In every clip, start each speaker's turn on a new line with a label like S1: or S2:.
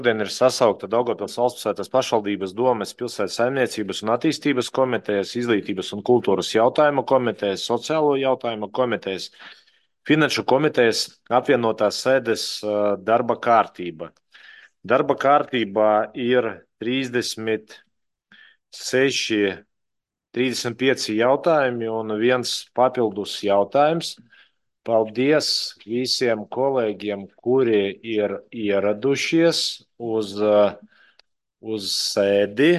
S1: Šodien ir sasaukta Daugavpils valstspilsētas pašvaldības domes pilsētas saimniecības un attīstības komitejas, izglītības un kultūras jautājumu komitejas, sociālo jautājumu komitejas, finanšu komitejas apvienotās sēdes darba kārtība. Darba kārtībā ir 35 jautājumi un viens papildus jautājums. Paldies visiem kolēģiem, kuri ir ieradušies uz sēdi.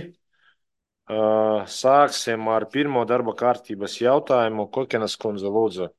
S1: Sāksim ar pirmo darba kārtības jautājumu. Kokenas kundze, lūdzu.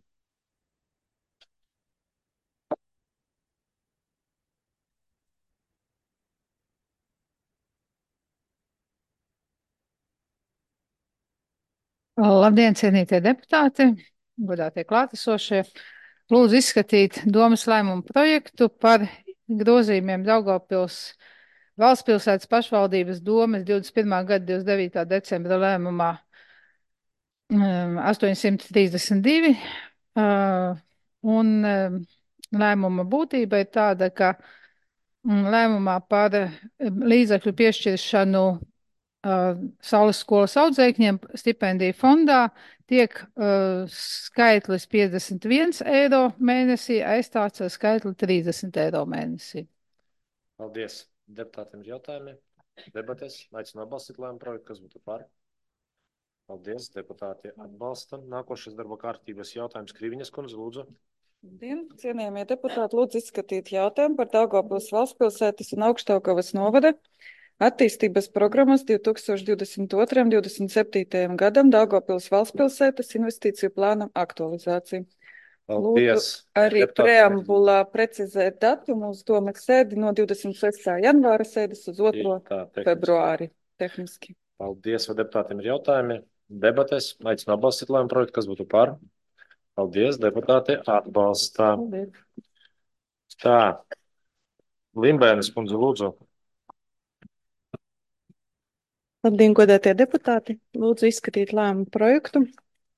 S2: Labdien, cienītie deputāti, godātie klātesošie. Lūdzu izskatīt domas lēmumu projektu par grozījumiem Daugavpils valstspilsētas pašvaldības domes 21. gada 29. decembra lēmumā 832. Un lēmuma būtība ir tāda, ka lēmumā par līdzekļu piešķiršanu Saules skolas audzēkņiem stipendiju fondā tiek skaitlis 51 eiro mēnesī aizstāts ar skaitli 30 eiro mēnesī.
S1: Paldies. Deputātiem ir jautājumi. Debates. Aicinu atbalstīt lēmumu projektu, kas būtu par. Paldies. Deputāti atbalsta. Nākošais darba kārtības jautājums Krīviņas kundze, lūdzu.
S3: Labdien, cienījamie deputāti, lūdzu izskatīt jautājumu par Daugavpils valstspilsētas un Augšdaugavas novada attīstības programmas 2022–2027. gadam Daugavpils valstspilsētas investīciju plānam aktualizāciju.
S1: Paldies.
S3: Lūdzu arī preambulā precizēt datumu uz domes sēdi no 26. janvāra sēdes uz 2. februāri. Tehniski.
S1: Paldies, vai deputātiem ir jautājumi? Debates. Aicinu atbalstīt lēmumu projektu, kas būtu par. Paldies, deputāti atbalsta.
S3: Paldies.
S1: Tā. Limbēnes kundze, lūdzu.
S4: Labdien, godātie deputāti! Lūdzu izskatīt lēmumu projektu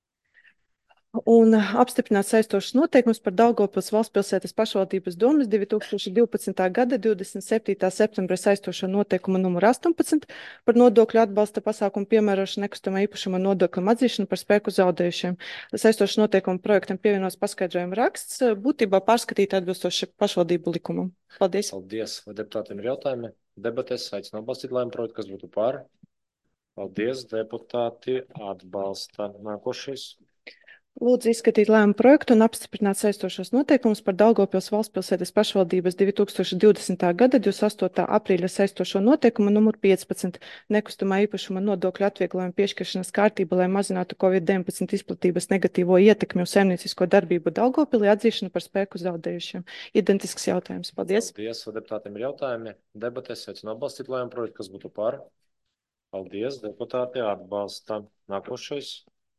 S4: un apstiprināt saistošus noteikumus par Daugavpils valstspilsētas pašvaldības domes 2012. gada 27. septembra saistošo noteikumu numuru 18 par nodokļu atbalsta pasākumu piemērošanu nekustamā īpašuma nodokļu atzīšanu par spēku zaudējušiem. Saistošu noteikumu projektam pievienos paskaidrojuma raksts, būtībā pārskatīt atbilstoši pašvaldību likumam. Paldies!
S1: Paldies! Vai deputātiem ir jautājumi? Debates. Aicinu atbalstīt lēmumu projektu, kas būtu par. Paldies, deputāti atbalsta. Nākošais.
S4: Lūdzu izskatīt lēmumu projektu un apstiprināt saistošos noteikumus par Daugavpils valstspilsētas pašvaldības 2020. gada 28. aprīļa saistošo noteikumu numur 15 nekustamā īpašuma nodokļu atvieglojumu piešķiršanas kārtību, lai mazinātu COVID-19 izplatības negatīvo ietekmi uz saimniecisko darbību Daugavpilī atzīšanu par spēku zaudējušiem. Identisks jautājums. Paldies.
S1: Paldies, vai deputātiem ir jautājumi? Debates. Aicinu atbalstīt lēmumu projektu, kas būtu par. Paldies, deputāti atbalsta. Nākošais.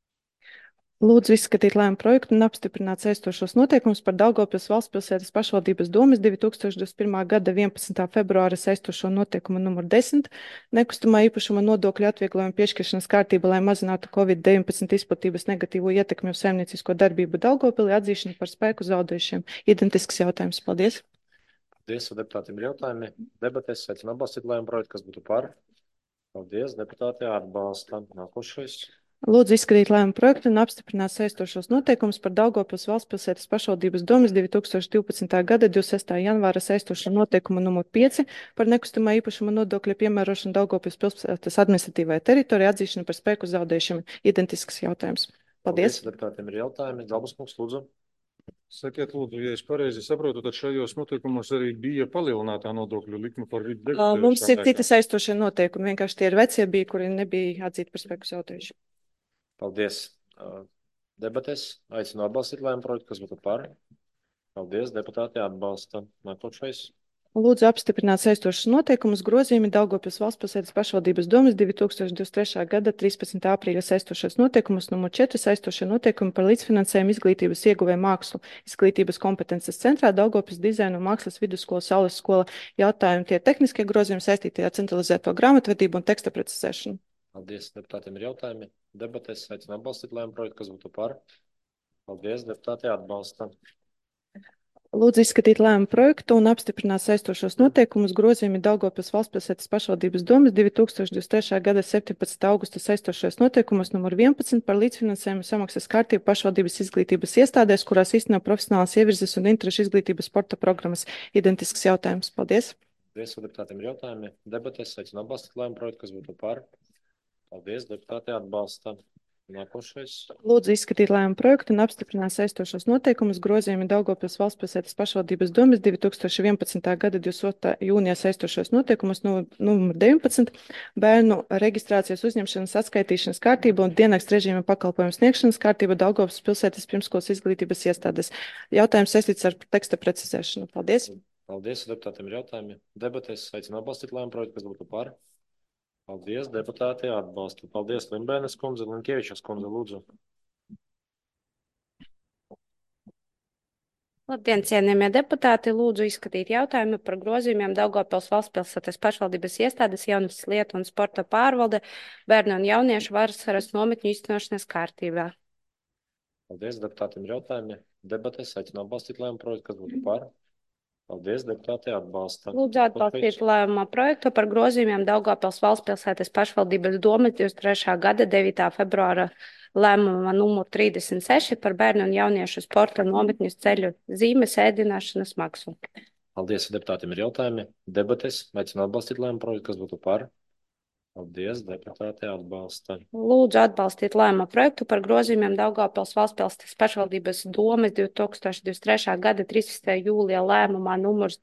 S4: Lūdzu izskatīt lēmumu projektu un apstiprināt saistošos noteikumus par Daugavpils valstspilsētas pašvaldības domes 2021. gada 11. februāra saistošo noteikumu numur 10 nekustamā īpašuma nodokļu atvieglojumu piešķiršanas kārtību, lai mazinātu COVID-19 izplatības negatīvo ietekmi uz saimniecisko darbību Daugavpilī atzīšanu par spēku zaudējušiem. Identisks jautājums. Paldies.
S1: Paldies, vai deputātiem ir jautājumi? Debates. Aicinu atbalstīt lēmumu projektu, kas būtu par. Paldies, deputāti atbalsta. Nākošais.
S4: Lūdzu izskatīt lēmumu projektu un apstiprināt saistošos noteikumus par Daugavpils valstspilsētas pašvaldības domes 2012. gada 26. janvāra saistošo noteikumu numur 5 par nekustamā īpašuma nodokļa piemērošanu Daugavpils pilsētas administratīvajā teritorijā atzīšanu par spēku zaudējušiem. Identisks jautājums. Paldies.
S1: Deputātiem ir jautājumi. Zalbas kungs, lūdzu.
S5: Sakiet, lūdzu, ja es pareizi saprotu, tad šajos noteikumos arī bija palielinātā nodokļu likme par vidu.
S4: Mums ir citi saistošie noteikumi, vienkārši tie ir vecie bija, kuri nebija atzīti par spēku zaudējušiem.
S1: Paldies. Debates. Aicinu atbalstīt lēmumu projektu, kas būtu par. Paldies, deputāti atbalsta. Nākošais.
S4: Lūdzu apstiprināt saistošus noteikumus grozījumi Daugavpils valstspilsētas pašvaldības domes 2023. gada 13. aprīļa saistošos noteikumus numur 4 saistošie noteikumi par līdzfinansējumu izglītības ieguvēju mākslu izglītības kompetences centrā Daugavpils dizaina un mākslas vidusskola Saules skola jautājumi tie tehniskie grozījumi saistītie ar centralizēto grāmatvedību un teksta precizēšanu.
S1: Paldies, deputātiem ir jautājumi. Debates. Aicinu atbalstīt lēmumu projektu, kas būtu par. Paldies, deputāti atbalsta.
S4: Lūdzu izskatīt lēmumu projektu un apstiprināt saistošos noteikumus grozījumi Daugavpils valstspilsētas pašvaldības domas 2023. gada 17. augusta saistošajos noteikumos numur 11 par līdzfinansējumu samaksas kārtību pašvaldības izglītības iestādēs, kurās īsteno profesionālas ievirzes un interešu izglītības sporta programmas. Identisks jautājums. Paldies.
S1: Paldies, deputātiem ir jautājumi. Debatēs aicinu atbalstīt lēmumu projektu, kas būtu par. Paldies, deputāti atbalsta. Nākošais.
S4: Lūdzu izskatīt lēmumu projektu un apstiprināt saistošos noteikumus grozījumi Daugavpils valstspilsētas pašvaldības domas 2011. gada 22. jūnijā saistošos noteikumus numur 19 bērnu reģistrācijas uzņemšanas atskaitīšanas kārtība un dienakts režīma pakalpojumu sniegšanas kārtība Daugavpils pilsētas pirmskolas izglītības iestādes. Jautājums saistīts ar teksta precizēšanu. Paldies.
S1: Paldies, deputātiem ir jautājumi. Debatēs aicinu atbalstīt lēmumu projektu, kas būtu par. Paldies, deputāti atbalsta. Paldies, Limbēnes kundze, Linkievičas kundze, lūdzu.
S6: Labdien, cienījamie deputāti, lūdzu izskatīt jautājumu par grozījumiem Daugavpils valstspilsētas pašvaldības iestādes jaunas lietu un sporta pārvalde bērnu un jauniešu vasaras nometņu īstenošanas kārtībā.
S1: Paldies, deputātiem ir jautājumi. Debatēs aicinu atbalstīt lēmumu projektu, kas būtu par. Paldies, deputāti atbalsta.
S6: Lūdzu atbalstīt lēmumā projektu par grozījumiem Daugavpils valstspilsētas pašvaldības domas 23. gada 9. februāra lēmuma numur 36 par bērnu un jauniešu sporta nometņu ceļu zīmes ēdināšanas maksu.
S1: Paldies, deputātiem ir jautājumi. Debatēs aicinu atbalstīt lēmumu projektu, kas būtu par. Paldies, deputāti atbalsta.
S6: Lūdzu atbalstīt lēmuma projektu par grozījumiem Daugavpils valstspilsētas pašvaldības domas 2023. gada 13. jūlijā lēmumā numurs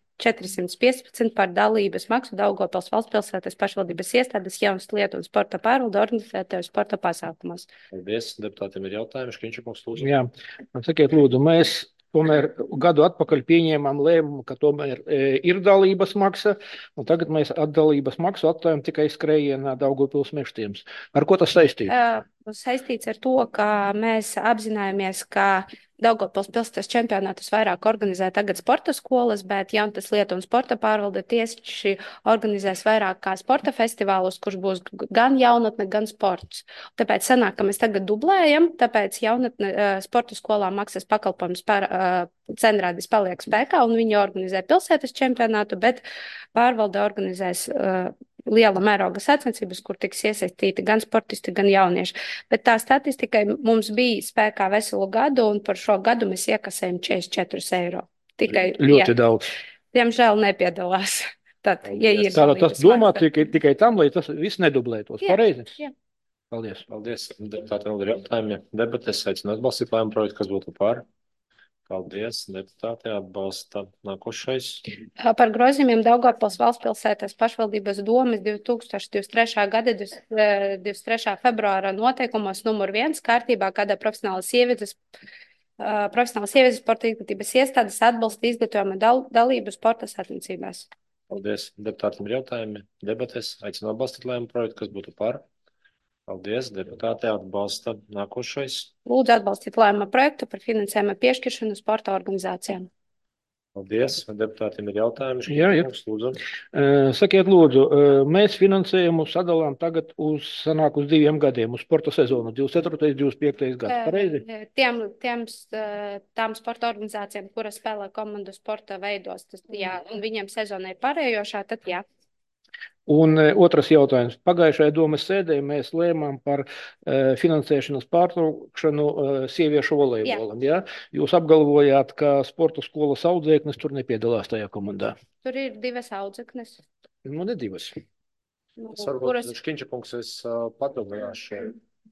S6: 415 par dalības maksu Daugavpils valstspilsētas pašvaldības iestādes jaunas lietu un sporta pārvalde organizētajos sporta pasākumos.
S1: Paldies, deputātiem ir jautājumi. Škiņčakungs, lūdzu.
S7: Jā, sakiet, lūdzu, mēs tomēr gadu atpakaļ pieņēmām lēmumu, ka tomēr ir dalības maksa, un tagad mēs atdalības maksu atstājam tikai skrējienā Daugavpils Mežtiems. Ar ko tas saistīts?
S6: Saistīts ar to, ka mēs apzināmies, ka Daugavpils pilsētas čempionātus vairāk organizē tagad sporta skolas, bet jaunas lietu un sporta pārvalde tieši organizēs vairāk kā sporta festivālus, kurš būs gan jaunatne, gan sports. Tāpēc sanāk, ka mēs tagad dublējam, tāpēc jaunatne sporta skolām maksas pakalpojums par cenrādis paliek spēkā, un viņi organizē pilsētas čempionātu, bet pārvalde organizēs liela mēroga sacensības, kur tiks iesaistīti gan sportisti, gan jaunieši. Bet tā statistika mums bija spēkā veselu gadu, un par šo gadu mēs iekasējam 44 eiro. Tikai,
S7: ļoti daudz.
S6: Diemžēl nepiedalās. Tad, ja ir
S7: tātad tas domāts tikai tam, lai tas viss nedublētos. Pareizi?
S6: Jā.
S7: Paldies.
S1: Paldies. Deputāti vēl ir jautājumi. Debates aicinu atbalstīt lēmumu projektu, kas būtu par. Paldies, deputāti atbalsta. Nākošais.
S6: Par grozījumiem Daugavpils valstspilsētas pašvaldības domas 2023. gada 23. februāra noteikumos numur 1 kārtībā, kāda profesionālas sievietes sporta izglītības iestādes atbalsta izglītojuma dalību sporta sacensībās.
S1: Paldies, deputātiem ir jautājumi. Debates aicinu atbalstīt lēmumu projektu, kas būtu par. Paldies, deputāti atbalsta. Nākošais.
S6: Lūdzu atbalstīt lēmuma projektu par finansējuma piešķiršanu sporta organizācijām.
S1: Paldies, deputātiem ir jautājumi.
S7: Jā. Sakiet, lūdzu, mēs finansējumu sadalām tagad uz 2 gadiem, uz sporta sezonu, 24. 25. gads, pareizi?
S6: Tām sporta organizācijām, kuras spēlē komandu sporta veidos, tas, jā, un viņiem sezonai pārējošā, tad jā.
S7: Un otrs jautājums. Pagājušajā domas sēdē mēs lēmām par finansēšanas pārtraukšanu sieviešu volejbolam. Ja? Jūs apgalvojāt, ka sporta skolas audzēknes tur nepiedalās tajā komandā.
S6: Tur ir 2 audzēknes.
S7: Nu, ne 2.
S1: Varbūt Škiņčakungs es padomāšu.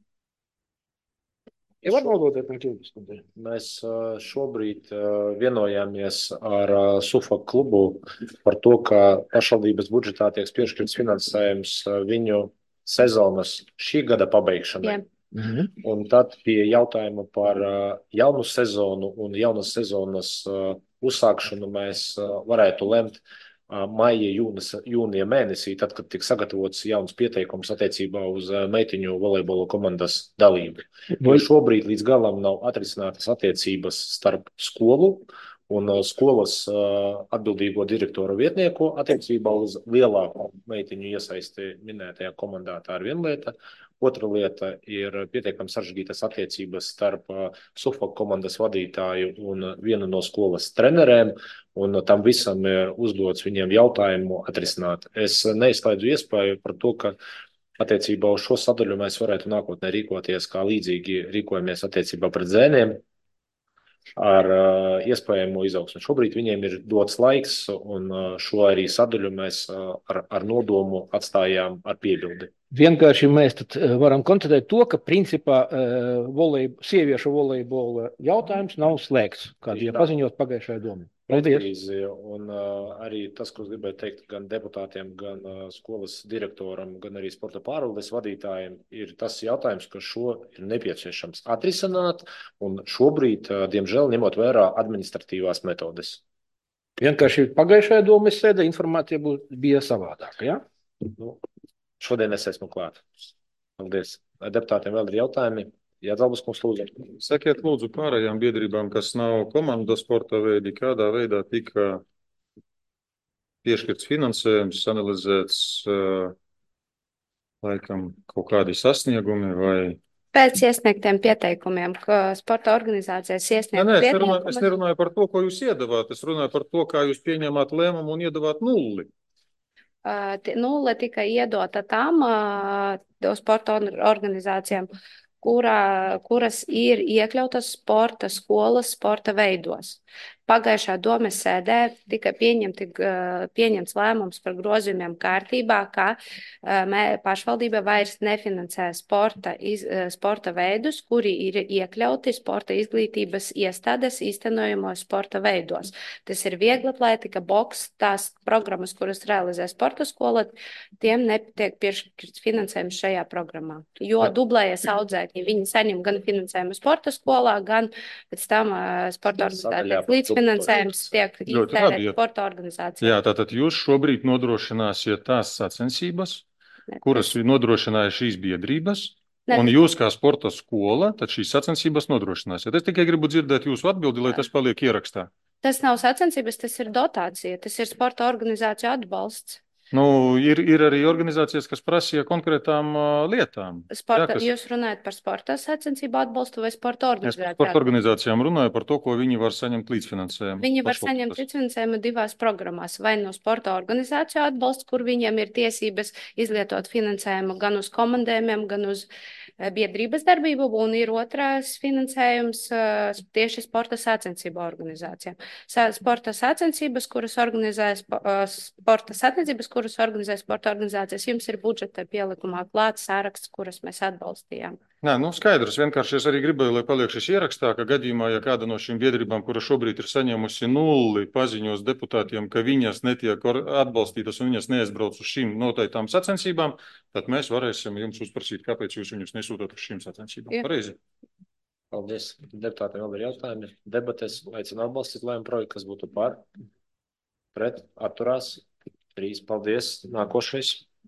S1: Mēs šobrīd vienojāmies ar Suffolk klubu par to, ka pašvaldības budžetā tiek piešķirts finansējums viņu sezonas šī gada pabeigšanai. Un tad pie jautājuma par jaunu sezonu un jaunas sezonas uzsākšanu mēs varētu lemt maija, jūnija mēnesī, tad, kad tiks sagatavots jauns pieteikums attiecībā uz meitiņu volejbola komandas dalību. Šobrīd līdz galam nav atrisinātas attiecības starp skolu un skolas atbildīgo direktoru vietnieku attiecībā uz lielāku meitiņu iesaisti minētajā komandā. Tā ir viena lieta. Otra lieta ir pietiekami sarežģītas attiecības starp Suffolk komandas vadītāju un vienu no skolas treneriem, un tam visam ir uzdots viņiem jautājumu atrisināt. Es neizslēdzu iespēju par to, ka attiecībā uz šo sadaļu mēs varētu nākotnē rīkoties, kā līdzīgi rīkojamies attiecībā pret zēniem, ar iespējamu izaugsmu. Šobrīd viņiem ir dots laiks, un šo arī sadaļu mēs ar nodomu atstājām ar piebildi.
S7: Vienkārši mēs tad varam konstatēt to, ka principā sieviešu volejbola jautājums nav slēgts, kā bija paziņot pagājušajā domā.
S1: Paldies. Un arī tas, ko es gribēju teikt gan deputātiem, gan skolas direktoram, gan arī sporta pārvaldes vadītājiem, ir tas jautājums, ka šo ir nepieciešams atrisināt, un šobrīd, diemžēl, ņemot vērā administratīvās metodes.
S7: Vienkārši pagājušajā domas sēdē informācija bija savādāka, ja?
S1: Šodien es esmu klāt. Paldies. Deputātiem vēl ir jautājumi? Jā, Zalbas kungs, lūdzu.
S5: Sakiet, lūdzu, pārējām biedrībām, kas nav komandas sporta veidi, kādā veidā tika piešķirts finansējums, analizēts laikam kaut kādi sasniegumi vai...
S6: Pēc iesniegtiem pieteikumiem, ka sporta organizācijas iesniegt pieteikumus.
S5: Es nerunāju par to, ko jūs iedavāt. Es runāju par to, kā jūs pieņēmāt lēmumu un iedavāt nulli.
S6: Nulle tika iedota tām sporta organizācijām, kuras ir iekļautas sporta skolas, sporta veidos. Pagājušā domes sēdē tika pieņemts lēmums par grozījumiem kārtībā, ka pašvaldība vairs nefinansē sporta veidus, kuri ir iekļauti sporta izglītības iestādes īstenojamos sporta veidos. Tas ir vieglatlētika, boks, tās programmas, kuras realizē sporta skola, tiem netiek piešķirts finansējums šajā programmā. Jo dublējas audzēkņi, viņi saņem gan finansējumu sporta skolā, gan pēc tam sporta organizācijas līdzfinansējums tiek iztērēts sporta organizācijā.
S5: Jā, tātad jūs šobrīd nodrošināsiet tās sacensības, kuras nodrošināja šīs biedrības, un jūs kā sporta skola, tad šīs sacensības nodrošināsiet. Es tikai gribu dzirdēt jūsu atbildi, lai tas paliek ierakstā.
S6: Tas nav sacensības, tas ir dotācija, tas ir sporta organizāciju atbalsts.
S5: Ir arī organizācijas, kas prasīja konkrētām lietām.
S6: Jūs runājat par sporta sacensību atbalstu vai sporta organizācijām?
S5: Es par sporta organizācijām runāju par to, ko viņi var saņemt līdzfinansējumu.
S6: Viņi var saņemt līdzfinansējumu divās programmās. Vai no sporta organizāciju atbalsts, kur viņiem ir tiesības izlietot finansējumu gan uz komandējumiem, gan uz biedrības darbību, un ir otrās finansējums tieši sporta sacensību organizācijām. Sporta sacensības, kuras organizē sporta organizācijas, jums ir budžeta pielikumā klāts saraksts, kuras mēs atbalstījām.
S5: Nē, skaidrs. Vienkārši es arī gribēju, lai paliek šis ierakstā, ka gadījumā, ja kāda no šīm biedrībām, kura šobrīd ir saņēmusi nulli, paziņos deputātiem, ka viņas netiek atbalstītas un viņas neaizbrauc uz šīm noteiktām sacensībām, tad mēs varēsim jums uzprasīt, kāpēc jūs viņus nesūtat uz šīm sacensībām. Pareizi.
S1: Paldies. Deputātiem vēl ir jautājumi. Debates aicinu atbalstīt lēmumu projektu, kas būtu par, pret, atturās. 3. Paldies. Nākošais.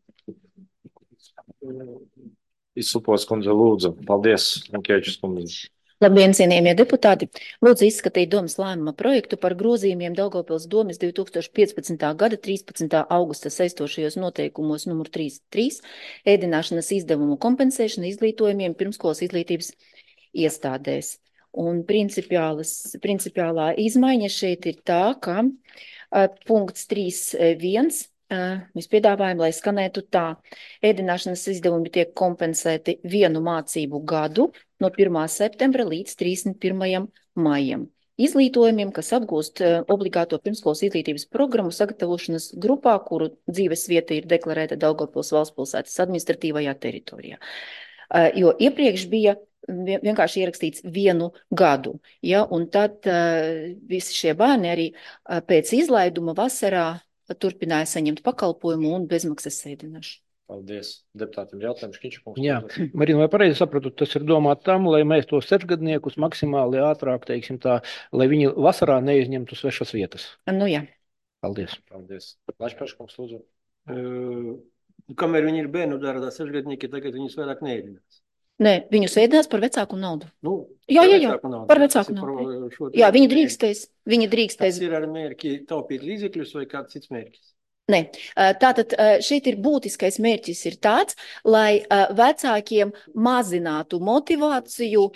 S1: Izsupos kundze, lūdzu. Paldies. Lankievičs kundze.
S8: Labdien, cienījamie deputāti! Lūdzu izskatīt domas lēmuma projektu par grozījumiem Daugavpils domes 2015. gada 13. augusta saistošajos noteikumos numur 33 ēdināšanas izdevumu kompensēšana izglītojumiem pirmskolas izglītības iestādēs. Un principiālā izmaiņa šeit ir tā, ka punkts 3.1 mēs piedāvājam, lai skanētu tā. Ēdināšanas izdevumi tiek kompensēti vienu mācību gadu no 1. septembra līdz 31. maijam. Izglītojumiem, kas apgūst obligāto pirmskolas izglītības programmu sagatavošanas grupā, kuru dzīves vieta ir deklarēta Daugavpils valstspilsētas administratīvajā teritorijā. Jo iepriekš bija vienkārši ierakstīts vienu gadu, ja, un tad visi šie bērni arī pēc izlaiduma vasarā turpināja saņemt pakalpojumu un bezmaksas ēdināšanu.
S1: Paldies. Deputātiem jautājums, Kičakungs.
S7: Jā, Marina, vai pareizi sapratu, tas ir domāt tam, lai mēs tos sešgadniekus maksimāli ātrāk, teiksim tā, lai viņi vasarā neizņemtu svešas vietas?
S8: Nu jā.
S7: Paldies.
S1: Paldies. Lašpēškungs, lūdzu.
S9: Kamēr viņi ir bērnu dārdā, sešgadnieki tagad viņus vairāk neēdinās.
S8: Nē, viņu sēdinās par vecāku naudu. Jā, par vecāku naudu. Jā, viņi drīkstēs.
S9: Tas ir ar mērķi taupīt līdzekļus vai kāds cits mērķis?
S8: Nē, tātad šeit ir būtiskais mērķis ir tāds, lai vecākiem mazinātu motivāciju.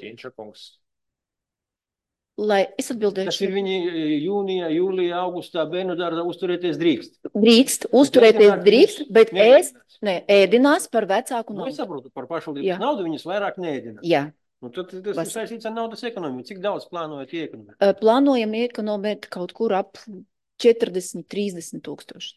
S8: Lai es atbildēšu.
S9: Tas ir viņi jūnijā, jūlijā, augustā bērnu dārza uzturēties drīkst.
S8: Uzturēties drīkst, bet ēdinās par vecāku naudu.
S9: Es saprotu, par pašvaldības naudu viņus vairāk neēdinās.
S8: Jā.
S9: Tad tas ir saistīts ar naudas ekonomiku. Cik daudz plānojat iekonomēt?
S8: Plānojam iekonomēt kaut kur ap 40–30 tūkstoši.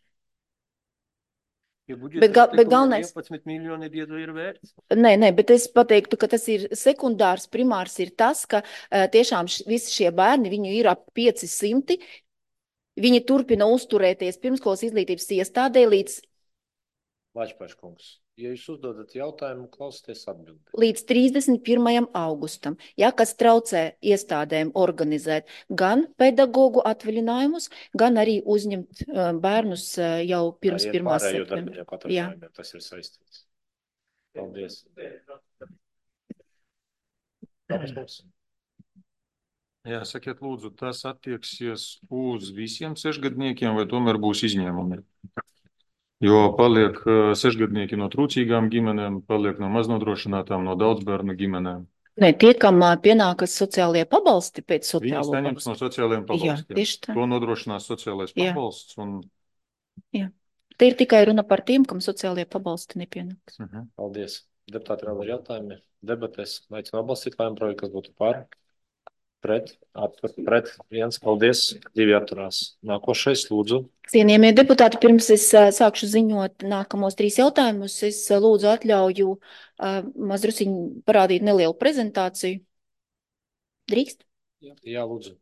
S8: Bet galvenais
S9: 11 miljoni ir vērts.
S8: Nē, bet es pateiktu, ka tas ir sekundārs, primārs ir tas, ka tiešām visi šie bērni, viņu ir ap 500, viņi turpina uzturēties pirmskolas izglītības iestādē līdz...
S1: Vaļpaškungs, ja jūs uzdodat jautājumu, klausieties atbildēt.
S8: Līdz 31. augustam, kas traucē iestādēm organizēt gan pedagogu atvaļinājumus, gan arī uzņemt bērnus jau pirms 1. septembra.
S1: Jā. Tas ir saistīts. Paldies.
S5: Jā, sakiet, lūdzu, tas attieksies uz visiem sešgadniekiem vai tomēr būs izņēmumi? Jo paliek sešgadnieki no trūcīgām ģimenēm, paliek no maznodrošinātām, no daudzbērnu ģimenēm.
S8: Nē, tie, kam pienākas sociālie pabalsti pēc sociālo
S5: pabalstu. Viņi saņems no sociālajiem pabalstiem.
S8: Jā, tieši tā.
S5: To nodrošinās sociālais pabalsts.
S8: Jā. Te ir tikai runa par tiem, kam sociālie pabalsti nepienāks.
S1: Paldies. Deputāti vēl ir jautājumi. Debatēs aicinu atbalstīt lēmumu projektu, kas būtu par. Pret, viens, paldies, 2 atturās. Nākošais, lūdzu.
S8: Cienījamie deputāti, pirms es sākšu ziņot nākamos 3 jautājumus, es lūdzu atļauju mazrusiņu parādīt nelielu prezentāciju. Drīkst?
S1: Jā, lūdzu.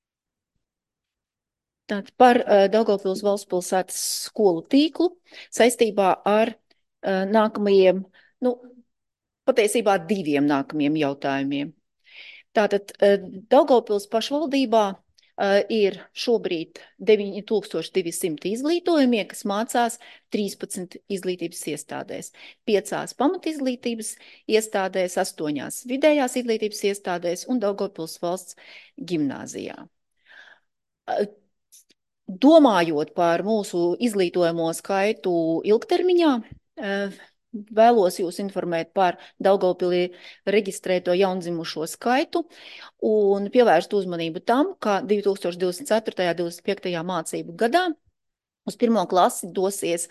S8: Tātad par Daugavpils valstspilsētas skolu tīklu saistībā ar nākamajiem, patiesībā 2 nākamajiem jautājumiem. Tātad Daugavpils pašvaldībā ir šobrīd 9200 izglītojumie, kas mācās 13 izglītības iestādēs, 5 pamatizglītības iestādēs, 8 vidējās izglītības iestādēs un Daugavpils valsts ģimnāzijā. Domājot par mūsu izglītojamo skaitu ilgtermiņā, vēlos jūs informēt par Daugavpilī reģistrēto jaundzimušo skaitu un pievērst uzmanību tam, ka 2024. 25. mācību gadā uz 1. klasi dosies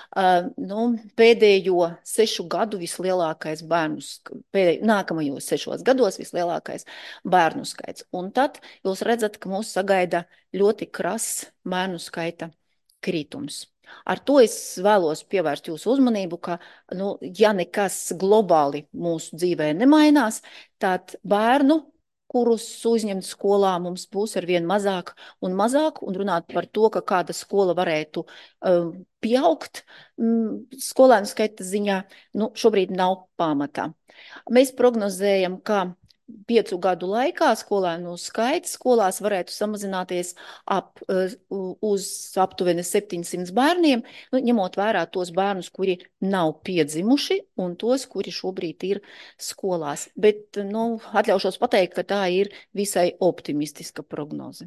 S8: pēdējo 6 gadu vislielākais nākamajos 6 gados vislielākais bērnu skaits. Un tad jūs redzat, ka mūs sagaida ļoti krass bērnu skaita kritums. Ar to es vēlos pievērst jūsu uzmanību, ka, ja nekas globāli mūsu dzīvē nemainās, tad bērnu, kurus uzņemt skolā, mums būs arvien mazāk, un runāt par to, ka kāda skola varētu pieaugt skolēnu skaita ziņā, šobrīd nav pamatā. Mēs prognozējam, ka 5 gadu laikā skolēnu skaits skolās varētu samazināties uz aptuveni 700 bērniem, ņemot vērā tos bērnus, kuri nav piedzimuši un tos, kuri šobrīd ir skolās. Bet, atļaušos pateikt, ka tā ir visai optimistiska prognoze.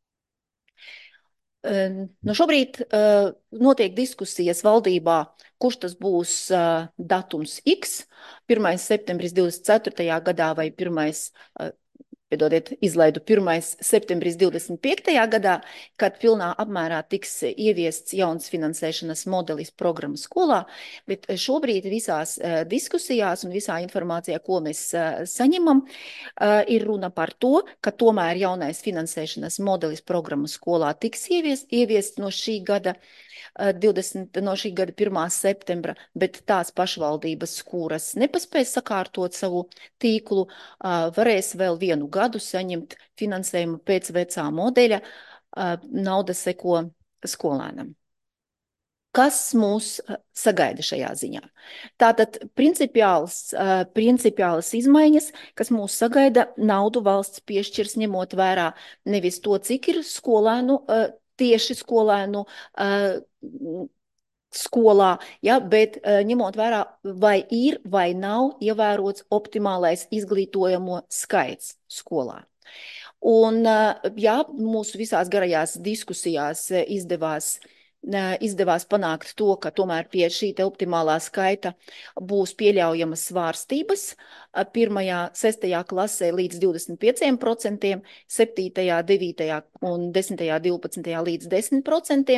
S8: Šobrīd notiek diskusijas valdībā, kurš tas būs datums X, 1. septembris 24. gadā vai 1. septembris 25. gadā, kad pilnā apmērā tiks ieviests jauns finansēšanas modelis programmas skolā, bet šobrīd visās diskusijās un visā informācijā, ko mēs saņemam, ir runa par to, ka tomēr jaunais finansēšanas modelis programmas skolā tiks ieviests no šī gada 1. septembra, bet tās pašvaldības, kuras nepaspēs sakārtot savu tīklu, varēs vēl 1 gadu saņemt finansējumu pēc vecā modeļa, nauda seko skolēnam. Kas mūs sagaida šajā ziņā? Tātad principiālas izmaiņas, kas mūs sagaida, naudu valsts piešķirs ņemot vērā nevis to, cik ir skolēnu, tieši skolēnu skolā, ja, bet ņemot vērā, vai ir vai nav ievērots optimālais izglītojamo skaits skolā. Un, jā, mūsu visās garajās diskusijās izdevās panākt to, ka tomēr pie šī te optimālā skaita būs pieļaujamas svārstības. 1., 6. klasē līdz 25%, 7., 9. un 10., 12. līdz 10%.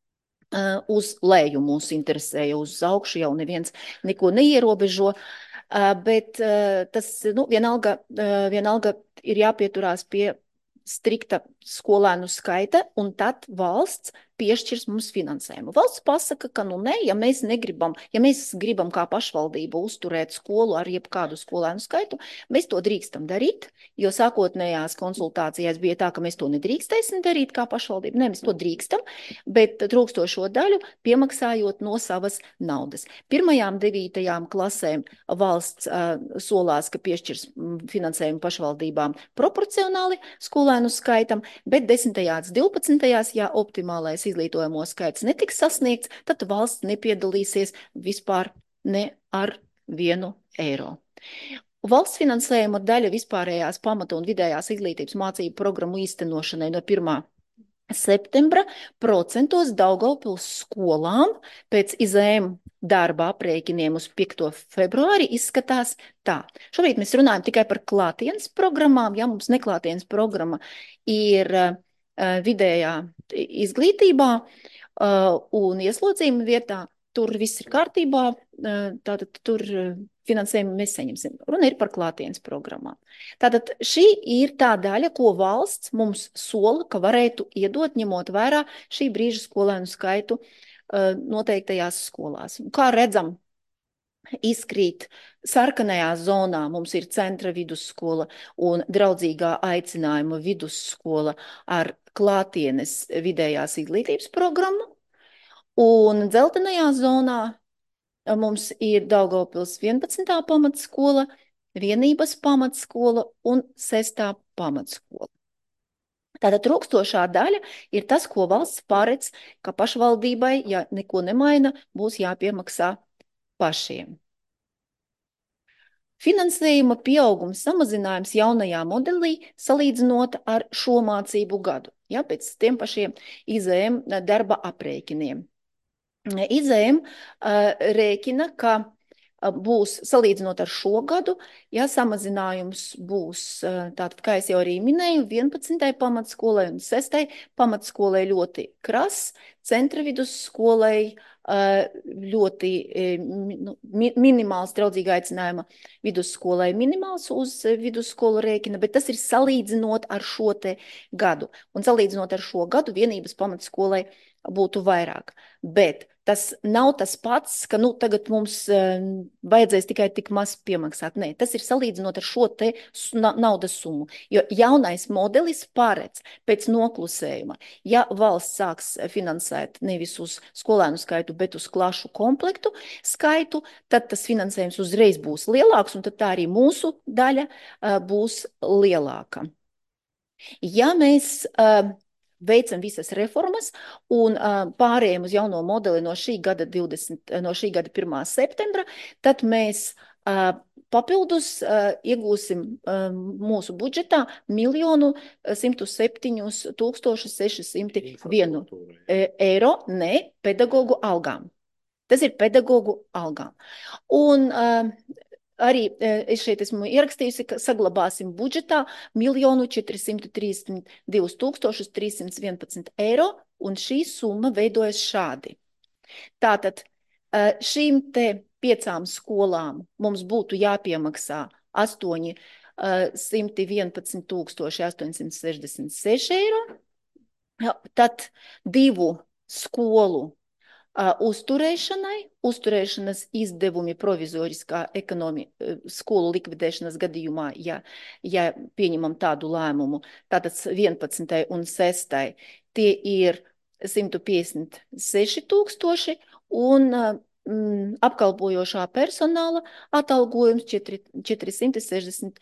S8: Uz leju mūs interesēja, uz augšu jau neviens neko neierobežo, bet tas, vienalga ir jāpieturās pie strikta skolēnu skaita, un tad valsts piešķirs mums finansējumu. Valsts pasaka, ka ja mēs gribam kā pašvaldība uzturēt skolu ar jebkādu skolēnu skaitu, mēs to drīkstam darīt, jo sākotnējās konsultācijās bija tā, ka mēs to nedrīkstēsim darīt kā pašvaldība. Nē, mēs to drīkstam, bet trūkstošo daļu piemaksājot no savas naudas. 1., 9. klasēm valsts solās, ka piešķirs finansējumu pašvaldībām proporcionāli skolēnu skaitam, bet 10. līdz 12. ja optimālais izglītojamo skaits netiks sasniegts, tad valsts nepiedalīsies vispār ne ar 1 eiro. Valsts finansējuma daļa vispārējās pamata un vidējās izglītības mācību programmu īstenošanai no 1. septembra procentos Daugavpils skolām pēc IZM darba aprēķiniem uz 5. februāri izskatās tā. Šobrīd mēs runājam tikai par klātienes programmām, ja mums neklātienes programma ir vidējā izglītībā un ieslodzījuma vietā, tur viss ir kārtībā, tātad tur finansējumu mēs saņemsim. Runa ir par klātienes programmām. Tātad šī ir tā daļa, ko valsts mums sola, ka varētu iedot, ņemot vērā šī brīža skolēnu skaitu noteiktajās skolās. Kā redzam, izkrīt sarkanajā zonā, mums ir centra vidusskola un draudzīgā aicinājuma vidusskola ar klātienes vidējās izglītības programmu, un dzeltenajā zonā mums ir Daugavpils 11. pamatskola, Vienības pamatskola un 6. pamatskola. Tātad trūkstošā daļa ir tas, ko valsts paredz, ka pašvaldībai, ja neko nemaina, būs jāpiemaksā pašiem. Finansējuma pieaugums samazinājums jaunajā modelī salīdzinot ar šo mācību gadu, ja, pēc tiem pašiem IZM darba aprēķiniem. IZM rēķina, ka būs salīdzinot ar šo gadu, ja samazinājums būs, tātad, kā es jau arī minēju, 11. pamatskolai un 6. pamatskolai ļoti krass, centra vidusskolai ļoti minimāls, draudzīga aicinājuma vidusskolai minimāls uz vidusskolu rēķina, bet tas ir salīdzinot ar šo te gadu. Un salīdzinot ar šo gadu Vienības pamatskolai būtu vairāk. Bet tas nav tas pats, ka tagad mums vajadzēs tikai tik maz piemaksāt. Nē, tas ir salīdzinot ar šo te naudas summu. Jo jaunais modelis paredz pēc noklusējuma. Ja valsts sāks finansēt nevis uz skolēnu skaitu, bet uz klašu komplektu skaitu, tad tas finansējums uzreiz būs lielāks, un tad tā arī mūsu daļa būs lielāka. Ja mēs veicam visas reformas un pārējiem uz jauno modeli no šī gada 1. septembra, tad mēs papildus iegūsim mūsu budžetā 1 107 601 eiro, ne pedagogu algām. Tas ir pedagogu algām. Un arī es šeit esmu ierakstījusi, ka saglabāsim budžetā 1 432 311 eiro, un šī summa veidojas šādi. Tātad šīm te 5 skolām mums būtu jāpiemaksā 811 866 eiro, tad 2 skolu uzturēšanas izdevumi provizoriskā skolu likvidēšanas gadījumā, ja pieņemam tādu lēmumu, tātad 11. un 6. tie ir 156 000 un apkalpojošā personāla atalgojums 463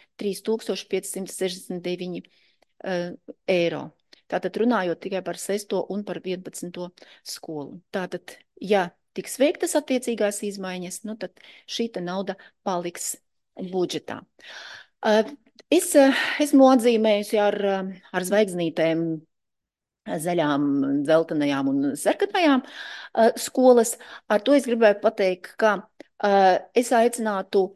S8: 569 eiro. Tātad runājot tikai par 6. un par 11. skolu. Tātad, ja tiks veiktas attiecīgās izmaiņas, nu tad šī nauda paliks budžetā. Es esmu atzīmējusi ar zvaigznītēm zaļām, dzeltenajām un sarkanajām skolas. Ar to es gribēju pateikt, ka es aicinātu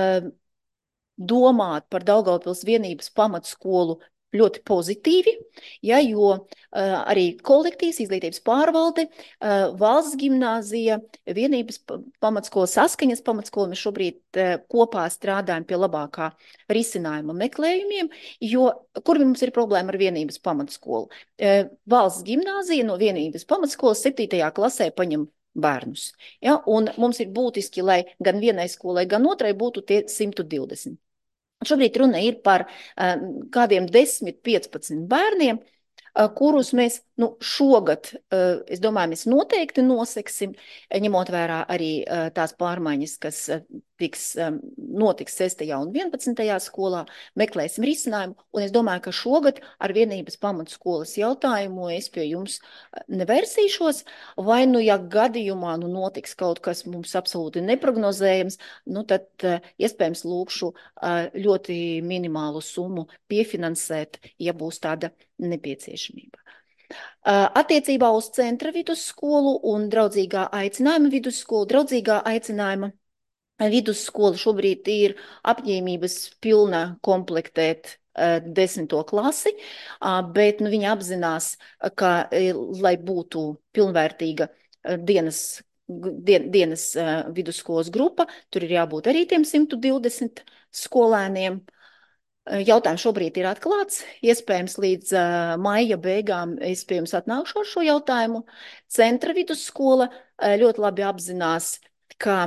S8: domāt par Daugavpils vienības pamatskolu ļoti pozitīvi, ja, jo arī kolektīvs, izglītības pārvalde, valsts gimnāzija, vienības pamatskola, saskaņas pamatskola, mēs šobrīd kopā strādājam pie labākā risinājuma meklējumiem, jo kur mums ir problēma ar vienības pamatskolu? Valsts gimnāzija no vienības pamatskolas 7. klasē paņem bērnus, ja, un mums ir būtiski, lai gan vienai skolai, gan otrai būtu tie 120. Šobrīd runa ir par kādiem 10-15 bērniem, kurus mēs šogad, es domāju, mēs noteikti noseksim, ņemot vērā arī tās pārmaiņas, kas notiks 6. un 11. skolā, meklēsim risinājumu, un es domāju, ka šogad ar vienības pamatskolas jautājumu es pie jums nevērsīšos, vai ja gadījumā notiks kaut kas mums absolūti neprognozējams, tad iespējams lūkšu ļoti minimālu summu piefinansēt, ja būs tāda nepieciešamība. Attiecībā uz centra vidusskolu un draudzīgā aicinājuma vidusskolu, draudzīgā aicinājuma vidusskola šobrīd ir apņēmības pilna komplektēt 10. klasi, bet viņi apzinās, ka, lai būtu pilnvērtīga dienas vidusskolas grupa, tur ir jābūt arī tiem 120 skolēniem. Jautājums šobrīd ir atklāts, iespējams līdz maija beigām es pie jums atnākšu ar šo jautājumu. Centra vidusskola ļoti labi apzinās, ka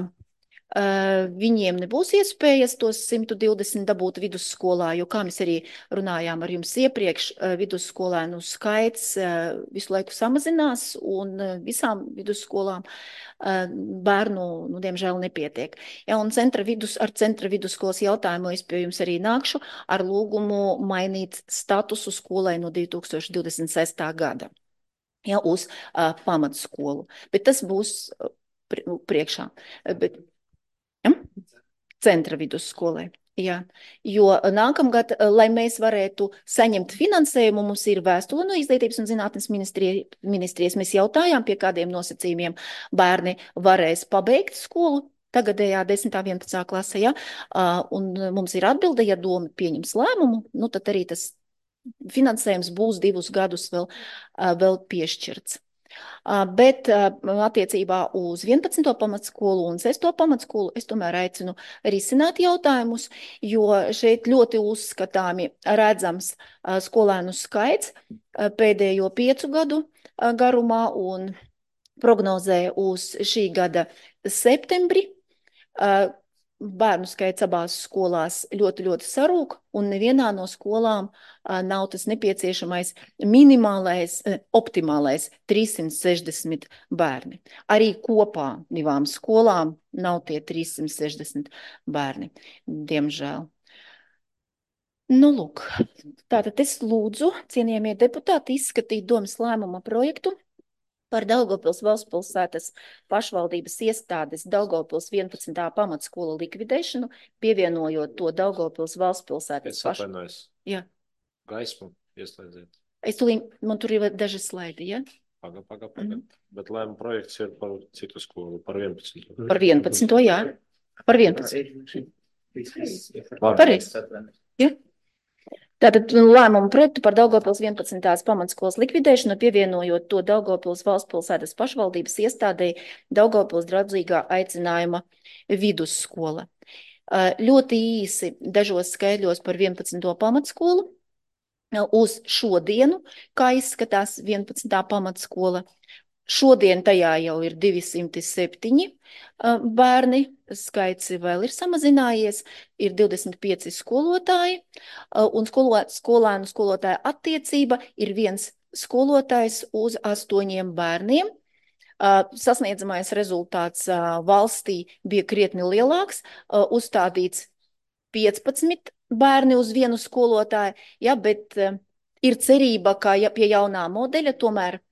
S8: viņiem nebūs iespējas tos 120 dabūt vidusskolā, jo, kā mēs arī runājām ar jums iepriekš, vidusskolēnu skaits visu laiku samazinās un visām vidusskolām bērnu, diemžēl, nepietiek. Ja, un ar centra vidusskolas jautājumu es pie jums arī nākšu ar lūgumu mainīt statusu skolai no 2026. gada, ja, uz pamatskolu. Bet tas būs priekšā. Centra vidusskolai. Jā, jo nākamgad, lai mēs varētu saņemt finansējumu, mums ir vēstule no Izglītības un zinātnes ministrijas. Mēs jautājām, pie kādiem nosacījumiem bērni varēs pabeigt skolu tagadējā 10. 11. klasē, ja? Un mums ir atbilde, ja doma pieņems lēmumu, tad arī tas finansējums būs 2 gadus vēl piešķirts. Bet attiecībā uz 11. pamatskolu un 6. pamatskolu es tomēr aicinu risināt jautājumus, jo šeit ļoti uzskatāmi redzams skolēnu skaits pēdējo 5 gadu garumā un prognozē uz šī gada septembri. Bērnu skaits abās skolās ļoti, ļoti sarūk, un nevienā no skolām nav tas nepieciešamais minimālais, optimālais 360 bērni. Arī kopā 2 skolām nav tie 360 bērni, diemžēl. Lūk, tātad es lūdzu, cienījamie deputāti, izskatīt domas lēmuma projektu par Daugavpils valstspilsētas pašvaldības iestādes Daugavpils 11. pamatskola likvidēšanu, pievienojot to Daugavpils valstspilsētas
S1: pašvaldības. Jā. Gaismu ieslēdziet.
S8: Man tur ir daži slaidi, ja?
S1: Paga. Bet lēmuma projekts ir par citu skolu, par 11.
S8: Par 11, jā. Par 11. Pareiz. Ja? Tātad lēmumu projektu par Daugavpils 11. pamatskolas likvidēšanu, pievienojot to Daugavpils valstspilsētas pašvaldības iestādei Daugavpils draudzīgā aicinājuma vidusskola. Ļoti īsi dažos skaidļos par 11. pamatskolu. Uz šodienu, kā izskatās 11. pamatskola. Šodien tajā jau ir 207 bērni, skaits vēl ir samazinājies, ir 25 skolotāji, un skolotāja attiecība ir 1 skolotājs uz 8 bērniem. Sasniedzamais rezultāts valstī bija krietni lielāks, uzstādīts 15 bērni uz 1 skolotāju, ja, bet ir cerība, ka pie jaunā modeļa tomēr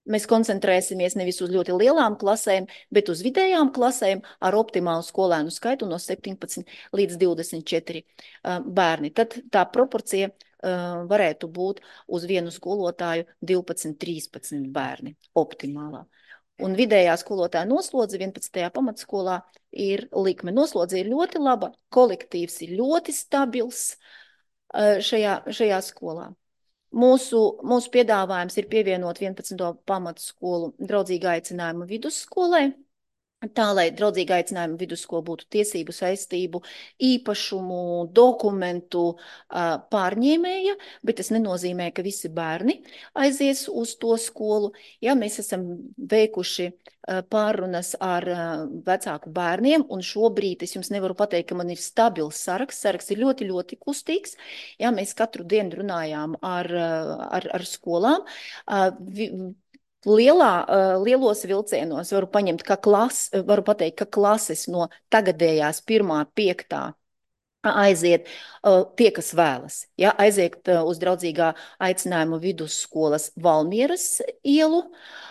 S8: mēs koncentrēsimies nevis uz ļoti lielām klasēm, bet uz vidējām klasēm ar optimālu skolēnu skaitu no 17 līdz 24 bērni. Tad tā proporcija varētu būt uz vienu skolotāju 12-13 bērni optimālā. Un vidējā skolotāja noslodze 11. pamatskolā ir likme. Noslodze ir ļoti laba, kolektīvs ir ļoti stabils šajā skolā. Mūsu piedāvājums ir pievienot 11. pamatskolu draudzīgu aicinājumu vidusskolai, tā, lai draudzīga aicinājuma vidusskola būtu tiesību saistību, īpašumu, dokumentu pārņēmēja, bet tas nenozīmē, ka visi bērni aizies uz to skolu. Ja mēs esam veikuši pārunas ar vecāku bērniem, un šobrīd es jums nevaru pateikt, ka man ir stabils saraksts. Saraksts ir ļoti, ļoti kustīgs. Ja mēs katru dienu runājām ar skolām, lielos vilcienos varu pateikt, ka klases no tagadējās 1.5. aiziet tie, kas vēlas. Ja, aiziet uz draudzīgā aicinājuma vidusskolas Valmieras ielu.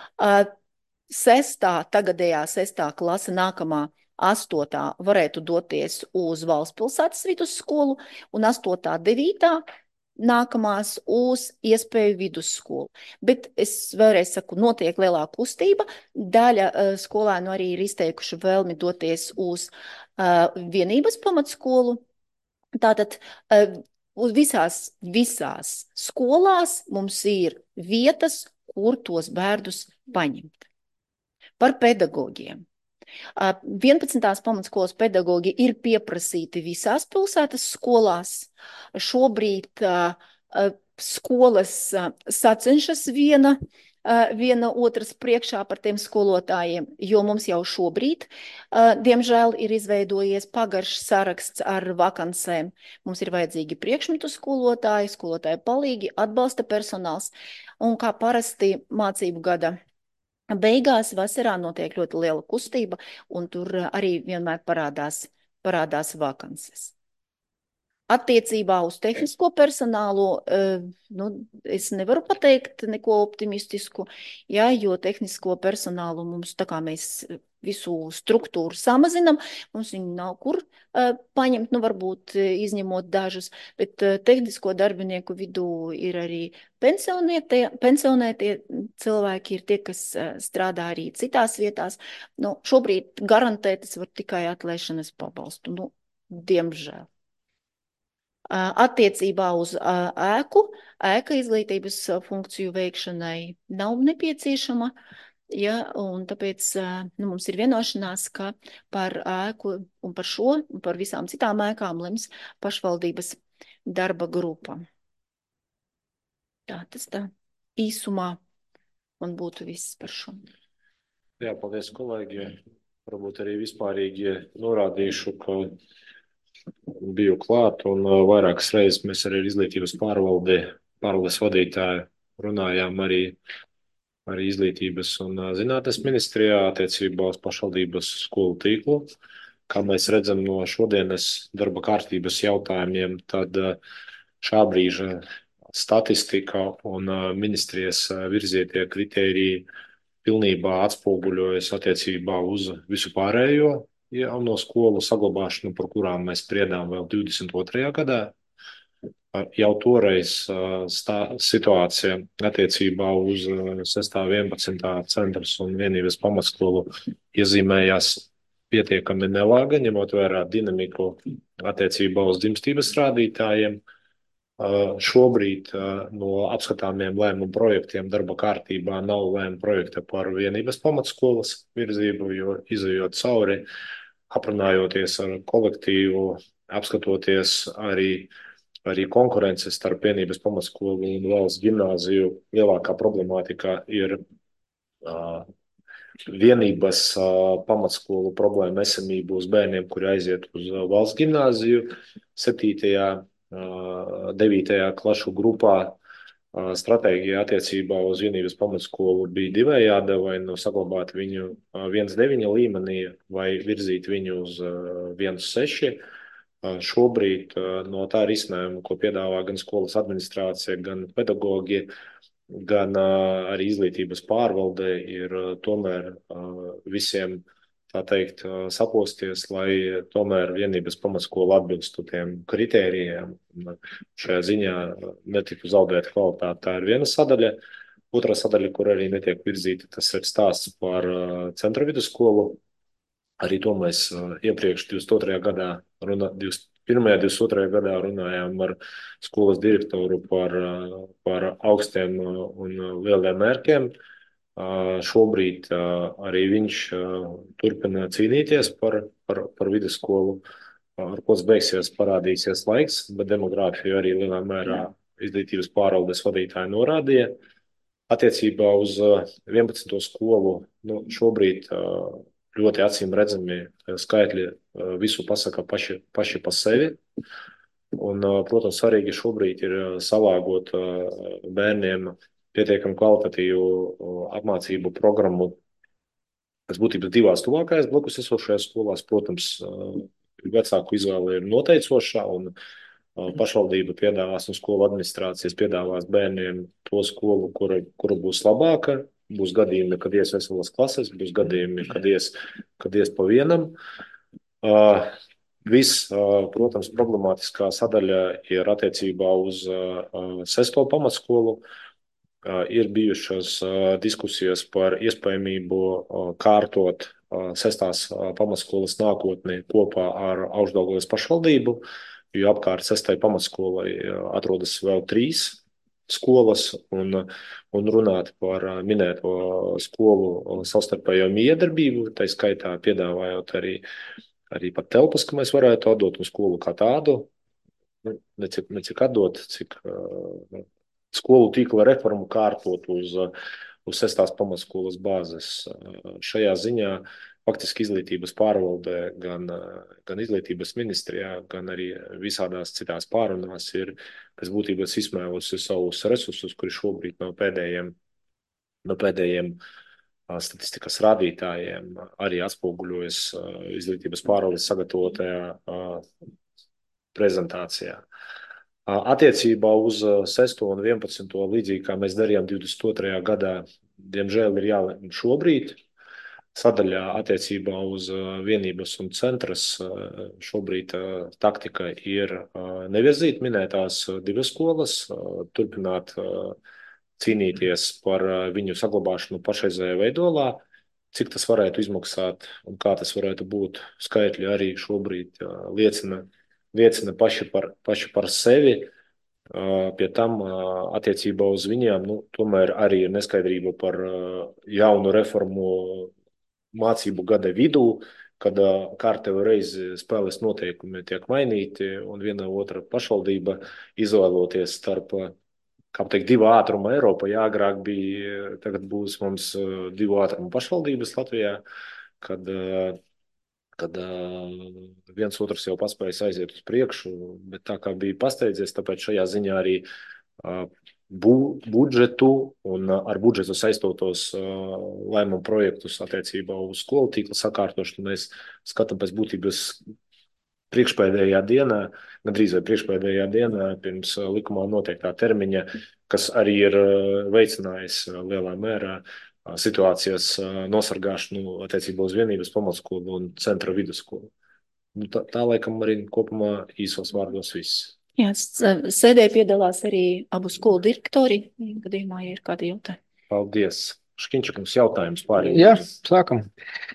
S8: Tagadējā 6. klase nākamā 8. varētu doties uz Valspilsētas vidusskolu un 8. 9. nākamās uz iespēju vidusskolu. Bet es vēlreiz saku, notiek lielā kustība. Daļa skolēnu arī ir izteikuši vēlmi doties uz vienības pamatskolu. Tātad uz visās skolās mums ir vietas, kur tos bērnus paņemt. Par pedagogiem. 11. pamatskolas pedagogi ir pieprasīti visās pilsētas skolās. Šobrīd skolas sacenšas viena otras priekšā par tiem skolotājiem, jo mums jau šobrīd, diemžēl, ir izveidojies pagaršs saraksts ar vakansēm. Mums ir vajadzīgi priekšmetu skolotāji, skolotāju palīgi, atbalsta personāls, un kā parasti mācību gada beigās vasarā notiek ļoti liela kustība, un tur arī vienmēr parādās vakances. Attiecībā uz tehnisko personālu, es nevaru pateikt neko optimistisku, ja, jo tehnisko personālu mums, tā kā mēs visu struktūru samazinam, mums viņu nav kur paņemt, varbūt izņemot dažus, bet tehnisko darbinieku vidū ir arī pensionētie cilvēki, ir tie, kas strādā arī citās vietās. Šobrīd garantēt es varu tikai atlaišanas pabalstu, diemžēl. Attiecībā uz ēka izglītības funkciju veikšanai nav nepieciešama, ja, un tāpēc mums ir vienošanās, ka par ēku un par šo un par visām citām ēkām lems pašvaldības darba grupa. Tas īsumā man būtu viss par šo.
S1: Jā, paldies, kolēģi. Varbūt arī vispārīgi norādīšu, ka biju klāt, un vairākas reizes mēs arī ar izglītības pārvaldes vadītāju runājām arī izglītības un zinātnes ministrijā attiecībā uz pašvaldības skolu tīklu. Kā mēs redzam no šodienas darba kārtības jautājumiem, tad šā brīža statistika un ministrijas virzītie kritēriji pilnībā atspoguļojas attiecībā uz visu pārējo jauno skolu saglabāšanu, par kurām mēs spriedām vēl 22. gadā. Jau toreiz situācija attiecībā uz 6. 11. centrs un vienības pamatskolu iezīmējās pietiekami nelāga, ņemot vērā dinamiku attiecībā uz dzimstības rādītājiem. Šobrīd no apskatāmiem lēmumu projektiem darba kārtībā nav lēmumu projekta par vienības pamatskolas virzību, jo izejot cauri, aprunājoties ar kolektīvu, apskatoties arī konkurences starp vienības pamatskolu un valsts gimnāziju, lielākā problemātika ir vienības pamatskolu problēma esamību uz bērniem, kuri aiziet uz valsts gimnāziju. 7. 9. klašu grupā stratēģija attiecībā uz vienības pamatskolu bija divējāda, vai saglabāt viņu 1.9 līmenī, vai virzīt viņu uz 1.6. Šobrīd no tā risinājuma, ko piedāvā gan skolas administrācija, gan pedagogi, gan arī izglītības pārvalde ir tomēr visiem, tā teikt, saposties, lai tomēr vienības pamatskola atbilstu tiem kritērijiem. Šajā ziņā netiktu zaudēt kvalitāti. Tā ir viena sadaļa. Otra sadaļa, kur arī netiek virzīta, tas ir stāsts par centra vidusskolu. Arī to mēs iepriekš 22. gadā, 22. gadā runājām ar skolas direktoru par augstiem un lieliem mērķiem. Šobrīd arī viņš turpina cīnīties par vidusskolu. Ar ko beigsies, parādīsies laiks, bet demogrāfiju arī lielā mērā izglītības pārvaldes vadītāji norādīja. Attiecībā uz 11. skolu šobrīd ļoti acīm redzami skaitļi visu pasaka paši pa sevi. Un, protams, svarīgi šobrīd ir salāgot bērniem pietiekami kvalitatīvu apmācību programmu, kas būtībā divās tuvākajās blokus esošajās skolās. Protams, vecāku izvēle ir noteicošā, un pašvaldība piedāvās un skolu administrācijas piedāvās bērniem to skolu, kura būs labāka. Būs gadījumi, kad ies veselas klases, būs gadījumi, kad ies pa vienam. Protams, problemātiskā sadaļa ir attiecībā uz 6. pamatskolu. Ir bijušas diskusijas par iespējamību kārtot 6. pamatskolas nākotni kopā ar Augšdaugavas pašvaldību, jo apkārt 6. pamatskolai atrodas vēl 3 skolas un runāt par minēto skolu savstarpējo miedarbību, tā skaitā piedāvājot arī pat telpas, ka mēs varētu atdot un skolu kā tādu, necik atdot, cik skolu tīkla reformu kārtot uz 6. pamatskolas bāzes. Šajā ziņā faktiski izglītības pārvaldē gan izglītības ministrijā, gan arī visādās citās pārunās ir pēc būtības izsmēlusi savus resursus, kuri šobrīd no pēdējiem statistikas rādītājiem arī atspoguļojas izglītības pārvaldes sagatavotajā prezentācijā. Attiecībā uz 6. un 11. līdzīgi, kā mēs darījām 22. gadā, diemžēl ir jālem šobrīd. Sadaļā attiecībā uz vienības un centras šobrīd taktika ir nevirzīt minētās 2 skolas, turpināt cīnīties par viņu saglabāšanu pašreizējā veidolā, cik tas varētu izmaksāt un kā tas varētu būt. Skaitļi arī šobrīd liecina paši par sevi. Pie tam attiecībā uz viņiem tomēr arī ir neskaidrība par jaunu reformu mācību gada vidū, kad kārtējo reizi spēles noteikumi tiek mainīti un viena otra pašvaldība izvēloties starp, kā teikt, 2 ātruma Eiropā. Agrāk bija, tagad būs mums 2 ātruma pašvaldības Latvijā, kad viens otrs jau paspējas aiziet uz priekšu, bet tā kā bija pasteidzies, tāpēc šajā ziņā arī budžetu un ar budžetu saistotos lēmumu projektus attiecībā uz skolu tīkla sakārtošanu mēs skatām pēc būtības priekšpēdējā dienā, gandrīz vai priekšpēdējā dienā pirms likumā noteiktā termiņa, kas arī ir veicinājis lielā mērā situācijas nosargāšanu attiecībā uz vienības pamatskolu un centra vidusskolu. Tā laikam arī kopumā īsos vārdos viss.
S8: Jā, sēdē piedalās arī abu skolu direktori, gadījumā, ja ir kādi jautājumi.
S1: Paldies. Škiņčakums jautājums pārējiem.
S7: Jā, sākam.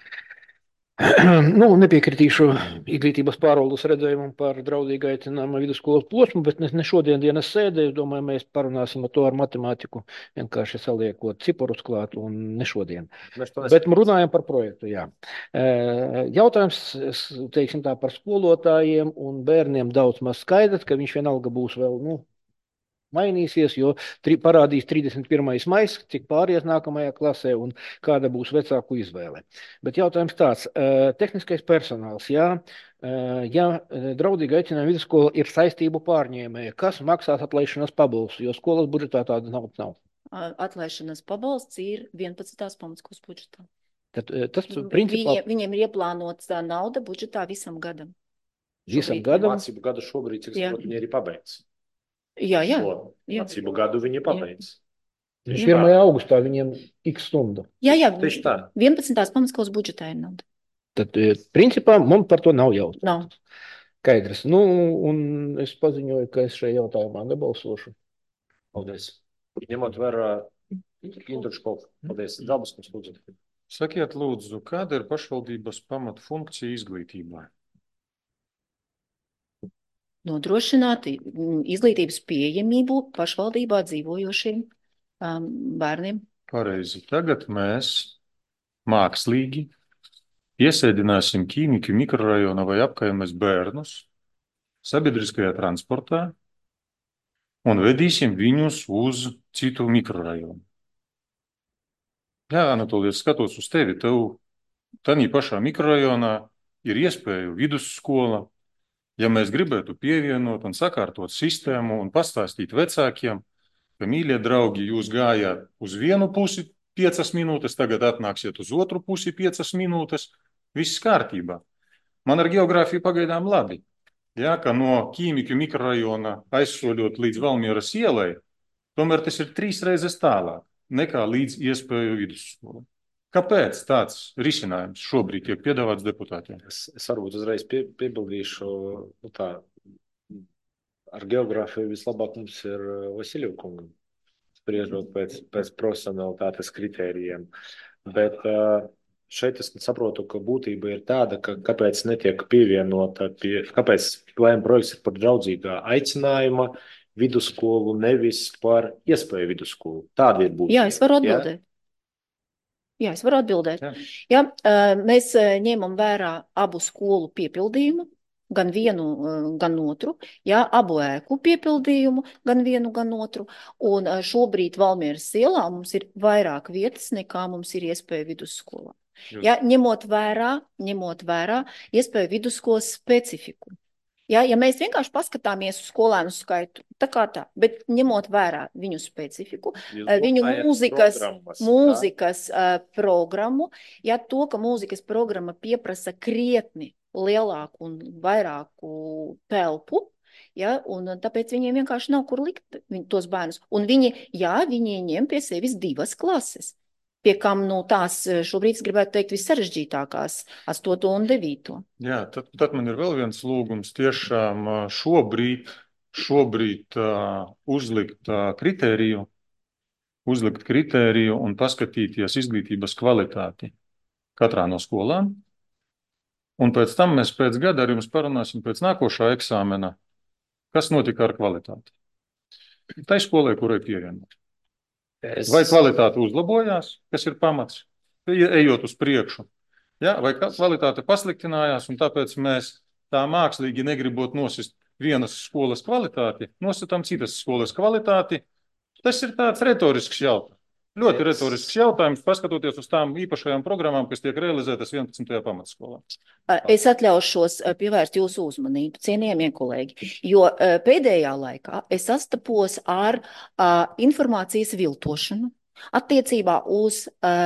S7: Nepiekritīšu izglītības pārvaldes redzējumam par draudīgi aicinājumu vidusskolas posmu, bet ne šodien dienas sēdē. Es domāju, mēs parunāsim to ar matemātiku, vienkārši saliekot ciparus klāt un ne šodien. Bet runājam par projektu, jā. Jautājums, teiksim tā, par skolotājiem un bērniem daudz maz skaidrs, ka viņš vienalga būs vēl, mainīsies, jo parādīs 31. maijs, cik pāries nākamajā klasē un kāda būs vecāku izvēle. Bet jautājums tāds, tehniskais personāls, ja draudīgi aicinājuma vidusskola ir saistību pārņēmēja, kas maksās atlaišanas pabalstu, jo skolas budžetā tāda nav?
S8: Atlaišanas pabalsts ir 11. pamatskolas budžetā.
S7: Tas principā...
S8: Viņiem ir ieplānots tā nauda budžetā visam gadam.
S1: Visam gadam? Mācību gadu šobrīd, cik viņi ir pabeigts.
S8: Jā.
S1: Mācību gadu viņi pabeidz.
S7: 1. augustā viņiem x stundu.
S8: Jā,
S1: Tieši tā.
S8: 11. pamatskolas budžetā ir nauda.
S7: Tad, principā, mums par to nav jautājums.
S8: Nav.
S7: Skaidrs. Nu, un es paziņoju, ka es šajā jautājumā nebalsošu.
S1: Paldies. Ņemot vērā Indruškovu. Paldies. Dalbaskums, lūdzu.
S5: Sakiet, lūdzu, kāda ir pašvaldības pamatfunkcija izglītībā?
S8: Nodrošināt izglītības pieejamību pašvaldībā dzīvojošiem bērniem.
S5: Pareizi. Tagad mēs mākslīgi iesēdināsim Ķīmiķu mikrorajona vai apkaimes bērnus sabiedriskajā transportā un vedīsim viņus uz citu mikrorajonu. Jā, Anatolija, skatos uz tevi. Tev tādā pašā mikrorajonā ir iespēja vidusskola. Ja mēs gribētu pievienot un sakārtot sistēmu un pastāstīt vecākiem, ka, mīļie draugi, jūs gājāt uz vienu pusi 5 minūtes, tagad atnāksiet uz otru pusi 5 minūtes, viss kārtībā. Man ar geogrāfiju pagaidām labi. Jā, ka no Ķīmiķu mikrorajona aizsoļot līdz Valmieras ielai, tomēr tas ir 3 reizes tālāk nekā līdz iespēju vidusskolai. Kāpēc tāds risinājums šobrīd tiek piedāvāts deputātiem?
S1: Es varbūt uzreiz piebildīšu, tā, ar geogrāfiju vislabāk mums ir Vasiļevkungam, spriežot pēc profesionalitātes kritērijiem. Bet šeit es saprotu, ka būtība ir tāda, ka kāpēc netiek pievienota, kāpēc lēma projekts ir par draudzīgā aicinājuma vidusskolu, nevis par iespēju vidusskolu. Tāda ir būtība.
S8: Jā, es varu atbildēt. Jā, es varu atbildēt. Jā, mēs ņemam vērā abu skolu piepildījumu, gan vienu, gan otru, jā, abu ēku piepildījumu, gan vienu, gan otru. Un šobrīd Valmieras ielā mums ir vairāk vietas, nekā mums ir iespēja vidusskolā. Jā, ņemot vērā iespēju vidusskolas specifiku. Ja mēs vienkārši paskatāmies uz skolēnu skaitu, tā kā tā, bet ņemot vērā viņu specifiku, viņu mūzikas programmu, ja to, ka mūzikas programma pieprasa krietni lielāku un vairāku telpu, ja, un tāpēc viņiem vienkārši nav kur likt tos bērnus. Un viņi ņem pie sevis 2 klases. Pie kam tās šobrīd, es gribētu teikt, vissarežģītākās 8. un 9. Jā,
S5: tad man ir vēl viens lūgums. Tiešām šobrīd uzlikt kritēriju un paskatīties izglītības kvalitāti katrā no skolām. Un pēc tam mēs pēc gada ar jums parunāsim pēc nākošā eksāmena, kas notika ar kvalitāti. Tai skolai, kurai pievienot. Vai kvalitāte uzlabojās, kas ir pamats, ejot uz priekšu, ja? Vai kvalitāte pasliktinājās, un tāpēc mēs tā mākslīgi negribot nosist vienas skolas kvalitāti, nositām citas skolas kvalitāti. Tas ir tāds retorisks jautājums. Ļoti retorisks jautājums, paskatoties uz tām īpašajām programmām, kas tiek realizētas 11. pamatskolā.
S8: Es atļaušos pievērst jūsu uzmanību, cienījamie kolēģi, jo pēdējā laikā es sastapos ar informācijas viltošanu attiecībā uz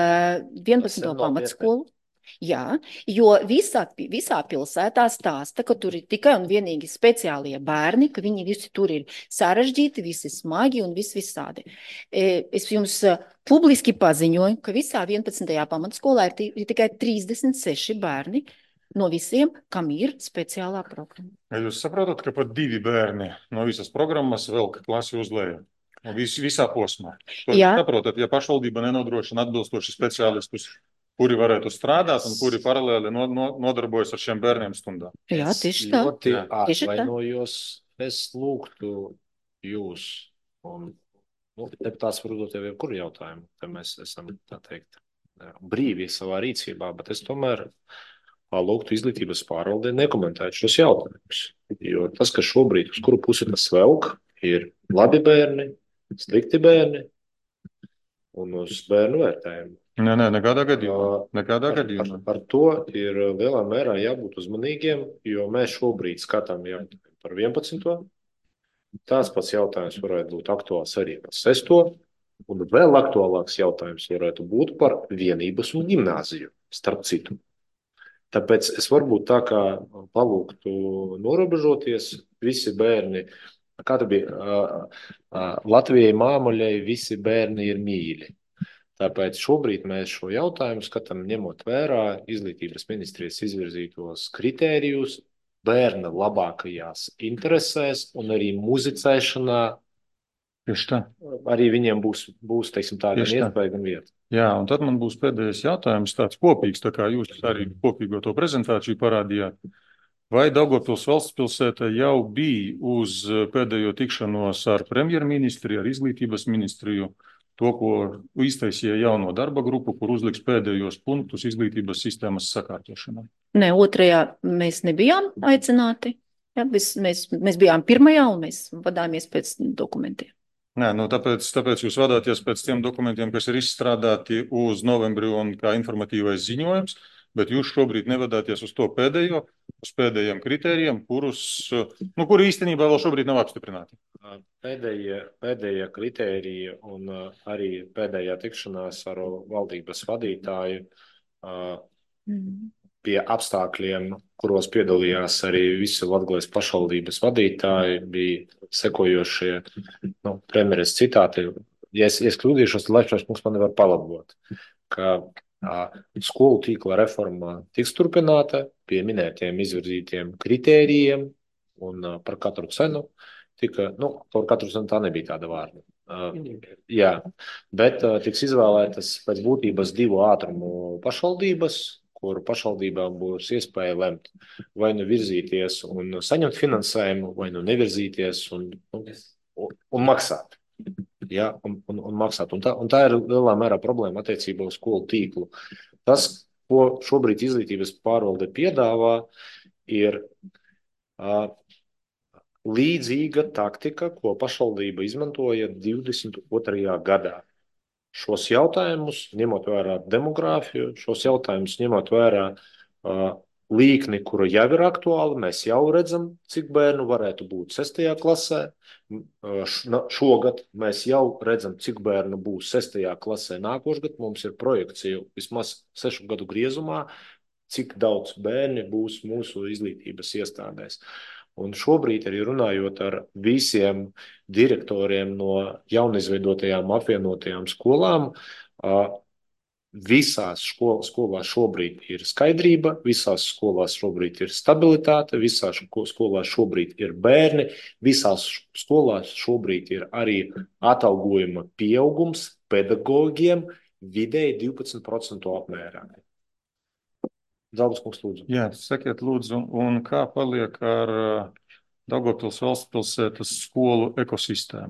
S8: 11. pamatskolu. Jā, jo visā pilsētā stāsta, ka tur ir tikai un vienīgi speciālie bērni, ka viņi visi tur ir sarežģīti, visi smagi un visādi. Es jums publiski paziņoju, ka visā 11. pamatskolā ir tikai 36 bērni no visiem, kam ir speciālā programma.
S5: Jūs saprotat, ka pat 2 bērni no visas programmas velk klasi uz leju? Visā posmā. Saprotat, ja pašvaldība nenodrošina atbilstoši speciālistus, kuri varētu strādāt un kuri paralēli nodarbojas ar šiem bērniem stundā.
S8: Jā, tieši tā.
S1: Ļoti atvainojos, es lūgtu jūs, un deputāts var uzdot jau kuru jautājumu, ka mēs esam, tā teikt, brīvi savā rīcībā, bet es tomēr lūgtu izglītības pārvaldē nekomentēt šos jautājumus. Jo tas, ka šobrīd, uz kuru pusi tas velk, ir labi bērni, slikti bērni un uz bērnu vērtējumu.
S5: Nē, nekādā gadījumā.
S1: Par to ir lielā mērā jābūt uzmanīgiem, jo mēs šobrīd skatām jautājumu par 11. Tāds pats jautājums varētu būt aktuāls arī par 6. Un vēl aktuālāks jautājums varētu būt par vienības un ģimnāziju, starp citu. Tāpēc es varbūt tā kā palūgtu norobežoties, visi bērni kā tur bija, Latvijai māmuļai visi bērni ir mīļi. Tāpēc šobrīd mēs šo jautājumu skatām, ņemot vērā izglītības ministrijas izvirzītos kritērijus bērna labākajās interesēs un arī muzicēšanā.
S5: Tieši tā.
S1: Arī viņiem būs teiksim tā, gan iespēja, gan vieta.
S5: Jā, un tad man būs pēdējais jautājums, tāds kopīgs, tā kā jūs arī kopīgo to prezentāciju parādījāt. Vai Daugavpils valstspilsēta jau bija uz pēdējo tikšanos ar premjerministriju, ar izglītības ministriju, to, ko iztaisīja jauno darba grupu, kur uzliks pēdējos punktus izglītības sistēmas sakārtošanai?
S8: Nē, otrajā mēs nebijām aicināti. Ja, mēs bijām pirmajā un mēs vadāmies pēc dokumentiem.
S5: Nē, tāpēc jūs vadāties pēc tiem dokumentiem, kas ir izstrādāti uz novembri un kā informatīvais ziņojums, bet jūs šobrīd nevadāties uz to pēdējo, uz pēdējiem kritērijiem, kuri īstenībā vēl šobrīd nav apstiprināti.
S1: Pēdējie kritēriji un arī pēdējā tikšanās ar valdības vadītāju pie apstākļiem, kuros piedalījās arī visi Latgales pašvaldības vadītāji, bija sekojošie premjeras citāti. Ja es kļūdīšos, tad Latvijas mums nevar palabot, ka skolu tīkla reforma tiks turpināta pie minētiem izvirzītiem kritērijiem un par katru cenu tika, par katru cenu tā nebija tāda vārda. Jā, bet tiks izvēlētas pēc būtības 2 ātrumu pašvaldības, kur pašvaldībām būs iespēja lemt vai nu virzīties un saņemt finansējumu, vai nu nevirzīties un maksāt. Ja, un maksāt. Un tā ir lielā mērā problēma attiecībā uz skolu tīklu. Tas, ko šobrīd izglītības pārvalde piedāvā, ir līdzīga taktika, ko pašvaldība izmantoja 22. gadā. Šos jautājumus, ņemot vērā demogrāfiju, šos jautājumus ņemot vērā līkni, kura jau ir aktuāla, mēs jau redzam, cik bērnu varētu būt 6. klasē. Šogad mēs jau redzam, cik bērnu būs 6. klasē nākošgad. Mums ir projekcija vismaz 6 gadu griezumā, cik daudz bērni būs mūsu izglītības iestādēs. Un šobrīd arī runājot ar visiem direktoriem no jaunizveidotajām apvienotajām skolām, visās skolās šobrīd ir skaidrība, visās skolās šobrīd ir stabilitāte, visās skolās šobrīd ir bērni, visās skolās šobrīd ir arī atalgojuma pieaugums pedagogiem vidēji 12% apmērā. Zalbas kungs, lūdzu.
S5: Jā, sakiet, lūdzu, un kā paliek ar Daugavpils valstspilsētas skolu ekosistēmu?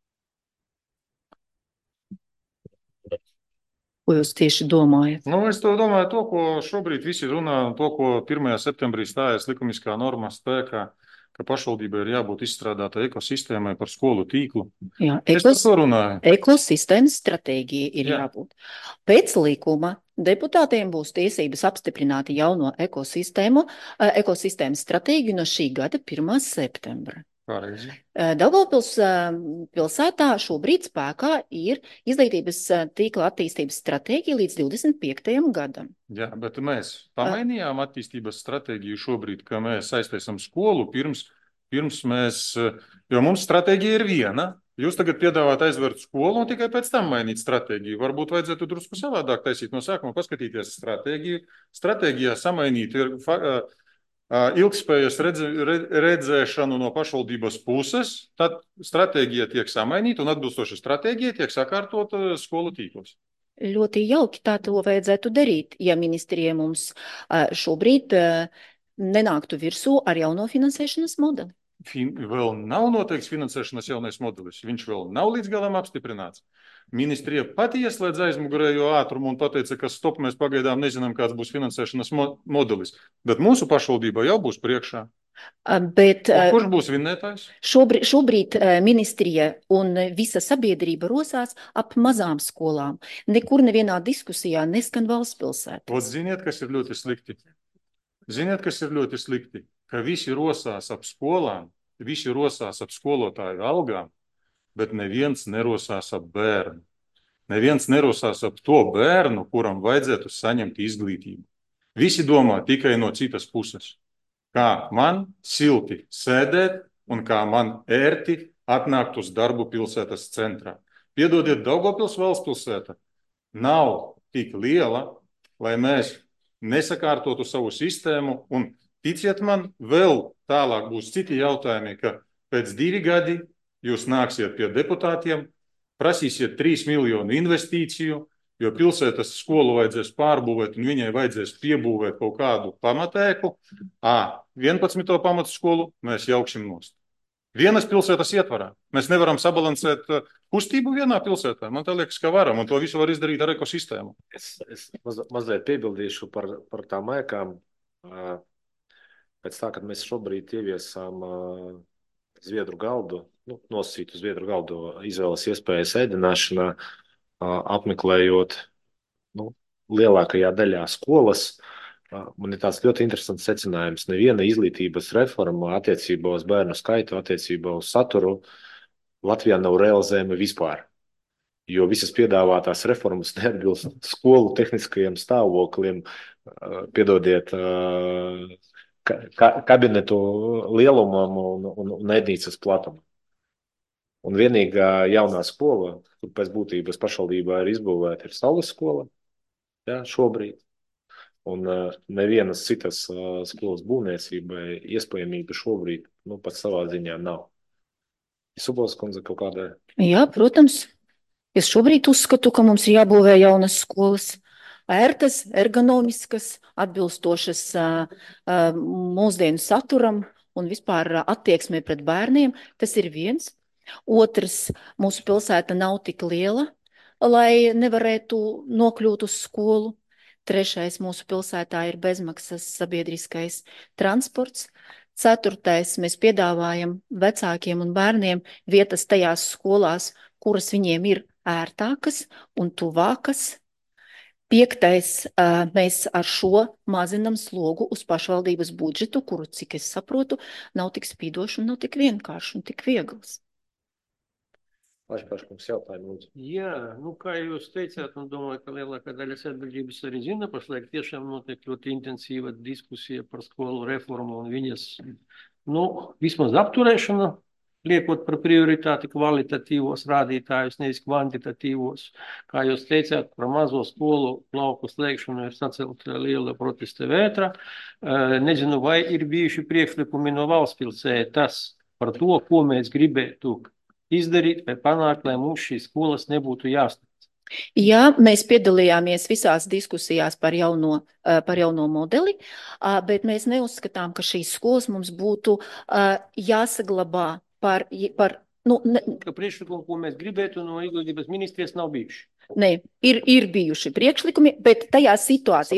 S8: Ko jūs tieši domājat?
S5: Es to domāju, to, ko šobrīd visi runā, un to, ko 1. septembrī stājas likumiskā norma spēkā, ka pašvaldībai ir jābūt izstrādātai ekosistēmai par skolu tīklu.
S8: Jā,
S5: es par to runāju.
S8: Ekosistēmas stratēģija ir jābūt. Pēc likuma deputātiem būs tiesības apstiprināt jauno ekosistēmas stratēģiju no šī gada 1. septembra.
S5: Pareizi.
S8: Daugavpils pilsētā šobrīd spēkā ir izglītības tīkla attīstības stratēģija līdz 25. gadam.
S5: Jā, bet mēs pamainījām attīstības stratēģiju šobrīd, ka mēs aiztaisam skolu pirms mēs, jo mums stratēģija ir viena. Jūs tagad piedāvāt aizvērt skolu un tikai pēc tam mainīt stratēģiju. Varbūt vajadzētu drusku savādāk taisīt no sākuma, paskatīties stratēģiju. Stratēģijā samainīt ir ilgspējas redzēšanu no pašvaldības puses, tad stratēģija tiek samainīta un atbilstoši stratēģija tiek sakārtot skolu tīklos.
S8: Ļoti jauki, tā to vajadzētu darīt, ja ministrija mums šobrīd nenāktu virsū ar jauno finansēšanas modeli.
S5: Vēl nav noteikts finansēšanas jaunais modelis, viņš vēl nav līdz galam apstiprināts. Ministrija pati ieslēdz aizmugurējo ātrumu un pateica, ka stop, mēs pagaidām nezinām, kāds būs finansēšanas modelis, bet mūsu pašvaldība jau būs priekšā.
S8: Bet,
S5: kurš būs vinnētājs?
S8: Šobrīd ministrija un visa sabiedrība rosās ap mazām skolām. Nekur nevienā diskusijā neskan valstspilsētas.
S5: Ziniet, kas ir ļoti slikti? Ka visi rosās ap skolām, visi rosās ap skolotāju algām, bet neviens nerosās ap bērnu. Neviens nerosās ap to bērnu, kuram vajadzētu saņemt izglītību. Visi domā tikai no citas puses. Kā man silti sēdēt un kā man ērti atnākt uz darbu pilsētas centrā. Piedodiet, Daugavpils valstspilsēta nav tik liela, lai mēs nesakārtotu savu sistēmu, un ticiet man, vēl tālāk būs citi jautājumi, ka pēc 2 gadi jūs nāksiet pie deputātiem, prasīsiet 3 miljonu investīciju, jo pilsētas skolu vajadzēs pārbūvēt un viņai vajadzēs piebūvēt kaut kādu pamatēku. 11. pamatskolu mēs jauksim nost. Vienas pilsētas ietvarā. Mēs nevaram sabalansēt kustību vienā pilsētā. Man tā liekas, ka varam, un to visu var izdarīt ar ekosistēmu.
S1: Es mazliet piebildīšu par tām ēkām. Pēc tā, kad mēs šobrīd ieviesām Zviedru galdu, nosacītu Zviedru galdu izvēles iespējas ēdināšanā, apmeklējot lielākajā daļā skolas, man ir tāds ļoti interesants secinājums. Neviena izglītības reforma attiecībā uz bērnu skaitu, attiecībā uz saturu Latvijā nav realizējama vispār. Jo visas piedāvātās reformas neatbilst skolu tehniskajiem stāvoklim, piedodiet, kabinetu lielumam un ēdnīcas platumam. Un vienīgā jaunā skola, kur pēc būtības pašvaldībā ir izbūvēta, ir Saules skola, šobrīd. Un nevienas citas skolas būvniecībai iespējamība šobrīd pat savā ziņā nav. Subols kundze kaut kādai?
S8: Jā, protams. Es šobrīd uzskatu, ka mums ir jābūvē jaunas skolas, ērtas, ergonomiskas, atbilstošas mūsdienu saturam un vispār attieksmē pret bērniem. Tas ir viens. Otrs, mūsu pilsēta nav tik liela, lai nevarētu nokļūt uz skolu. Trešais, mūsu pilsētā ir bezmaksas sabiedriskais transports. Ceturtais, mēs piedāvājam vecākiem un bērniem vietas tajās skolās, kuras viņiem ir ērtākas un tuvākas. Piektais, mēs ar šo mazinam slogu uz pašvaldības budžetu, kuru, cik es saprotu, nav tik spīdoši un nav tik vienkārši un tik viegls.
S1: Paškungs jautājumu, lūdzu.
S9: Jā, kā jūs teicāt, un domāju, ka lielākā daļa sabiedrības arī zina, pašlaik tiešām notiek ļoti intensīva diskusija par skolu reformu un viņas, vismaz apturēšanu, liekot par prioritāti kvalitatīvos rādītājus, nevis kvantitatīvos. Kā jūs teicāt, par mazo skolu lauku slēgšanu ir sacelta liela protesta vētra. Nezinu, vai ir bijuši priekšlikumi no valstspilsētas par to, ko mēs gribētu izdarīt vai panākt, lai mums šīs skolas nebūtu jāsniedz.
S8: Jā, mēs piedalījāmies visās diskusijās par jauno modeli, bet mēs neuzskatām, ka šīs skolas mums būtu jāsaglabā par
S9: Ka priekšlikumi, ko mēs gribētu no izglītības ministrijas, nav bijuši.
S8: Nē, ir bijuši priekšlikumi, bet tajā situācijā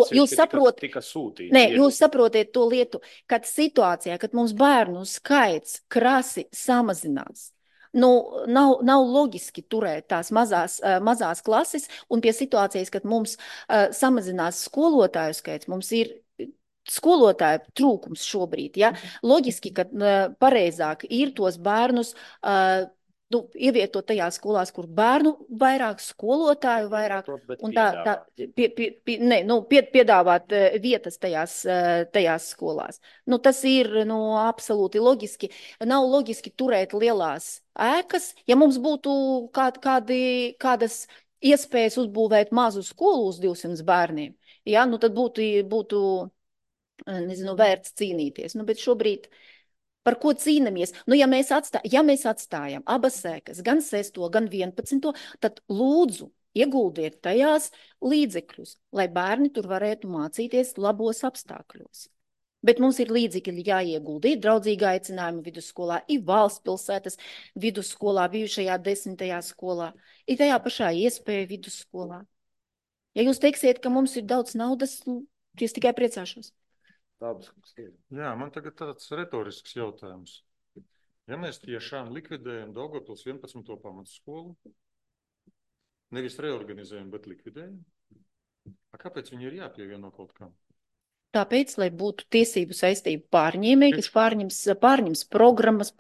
S8: jūs saprotiet to lietu, kad situācijā, kad mums bērnu skaits krasi samazinās, nav loģiski turēt tās mazās klases, un pie situācijas, kad mums samazinās skolotāju skaits, mums ir skolotāju trūkums šobrīd. Ja? Loģiski, ka pareizāk ir tos bērnus ievietot tajās skolās, kur bērnu vairāk, skolotāju vairāk, un piedāvāt vietas tajās skolās. Tas ir absolūti loģiski. Nav loģiski turēt lielās ēkas. Ja mums būtu kādas iespējas uzbūvēt mazu skolu uz 200 bērniem, ja? Tad būtu vērts cīnīties. Bet šobrīd par ko cīnamies? Ja mēs atstājam abas ēkas, gan 6. gan 11. tad lūdzu ieguldiet tajās līdzekļus, lai bērni tur varētu mācīties labos apstākļos. Bet mums ir līdzekļi jāiegulda draudzīgā aicinājuma vidusskolā, valsts pilsētas vidusskolā, bijušajā 10. skolā, tajā pašā iespēja vidusskolā. Ja jūs teiksiet, ka mums ir daudz naudas, es tikai priecāšos.
S5: Jā, man tagad tāds retorisks jautājums. Ja mēs tiešām likvidējam Daugavpils 11. pamatskolu, nevis reorganizējam, bet likvidējam, kāpēc viņi ir jāpievieno kaut kam?
S8: Tāpēc, lai būtu tiesību saistību pārņēmēji, kas pārņems programmas,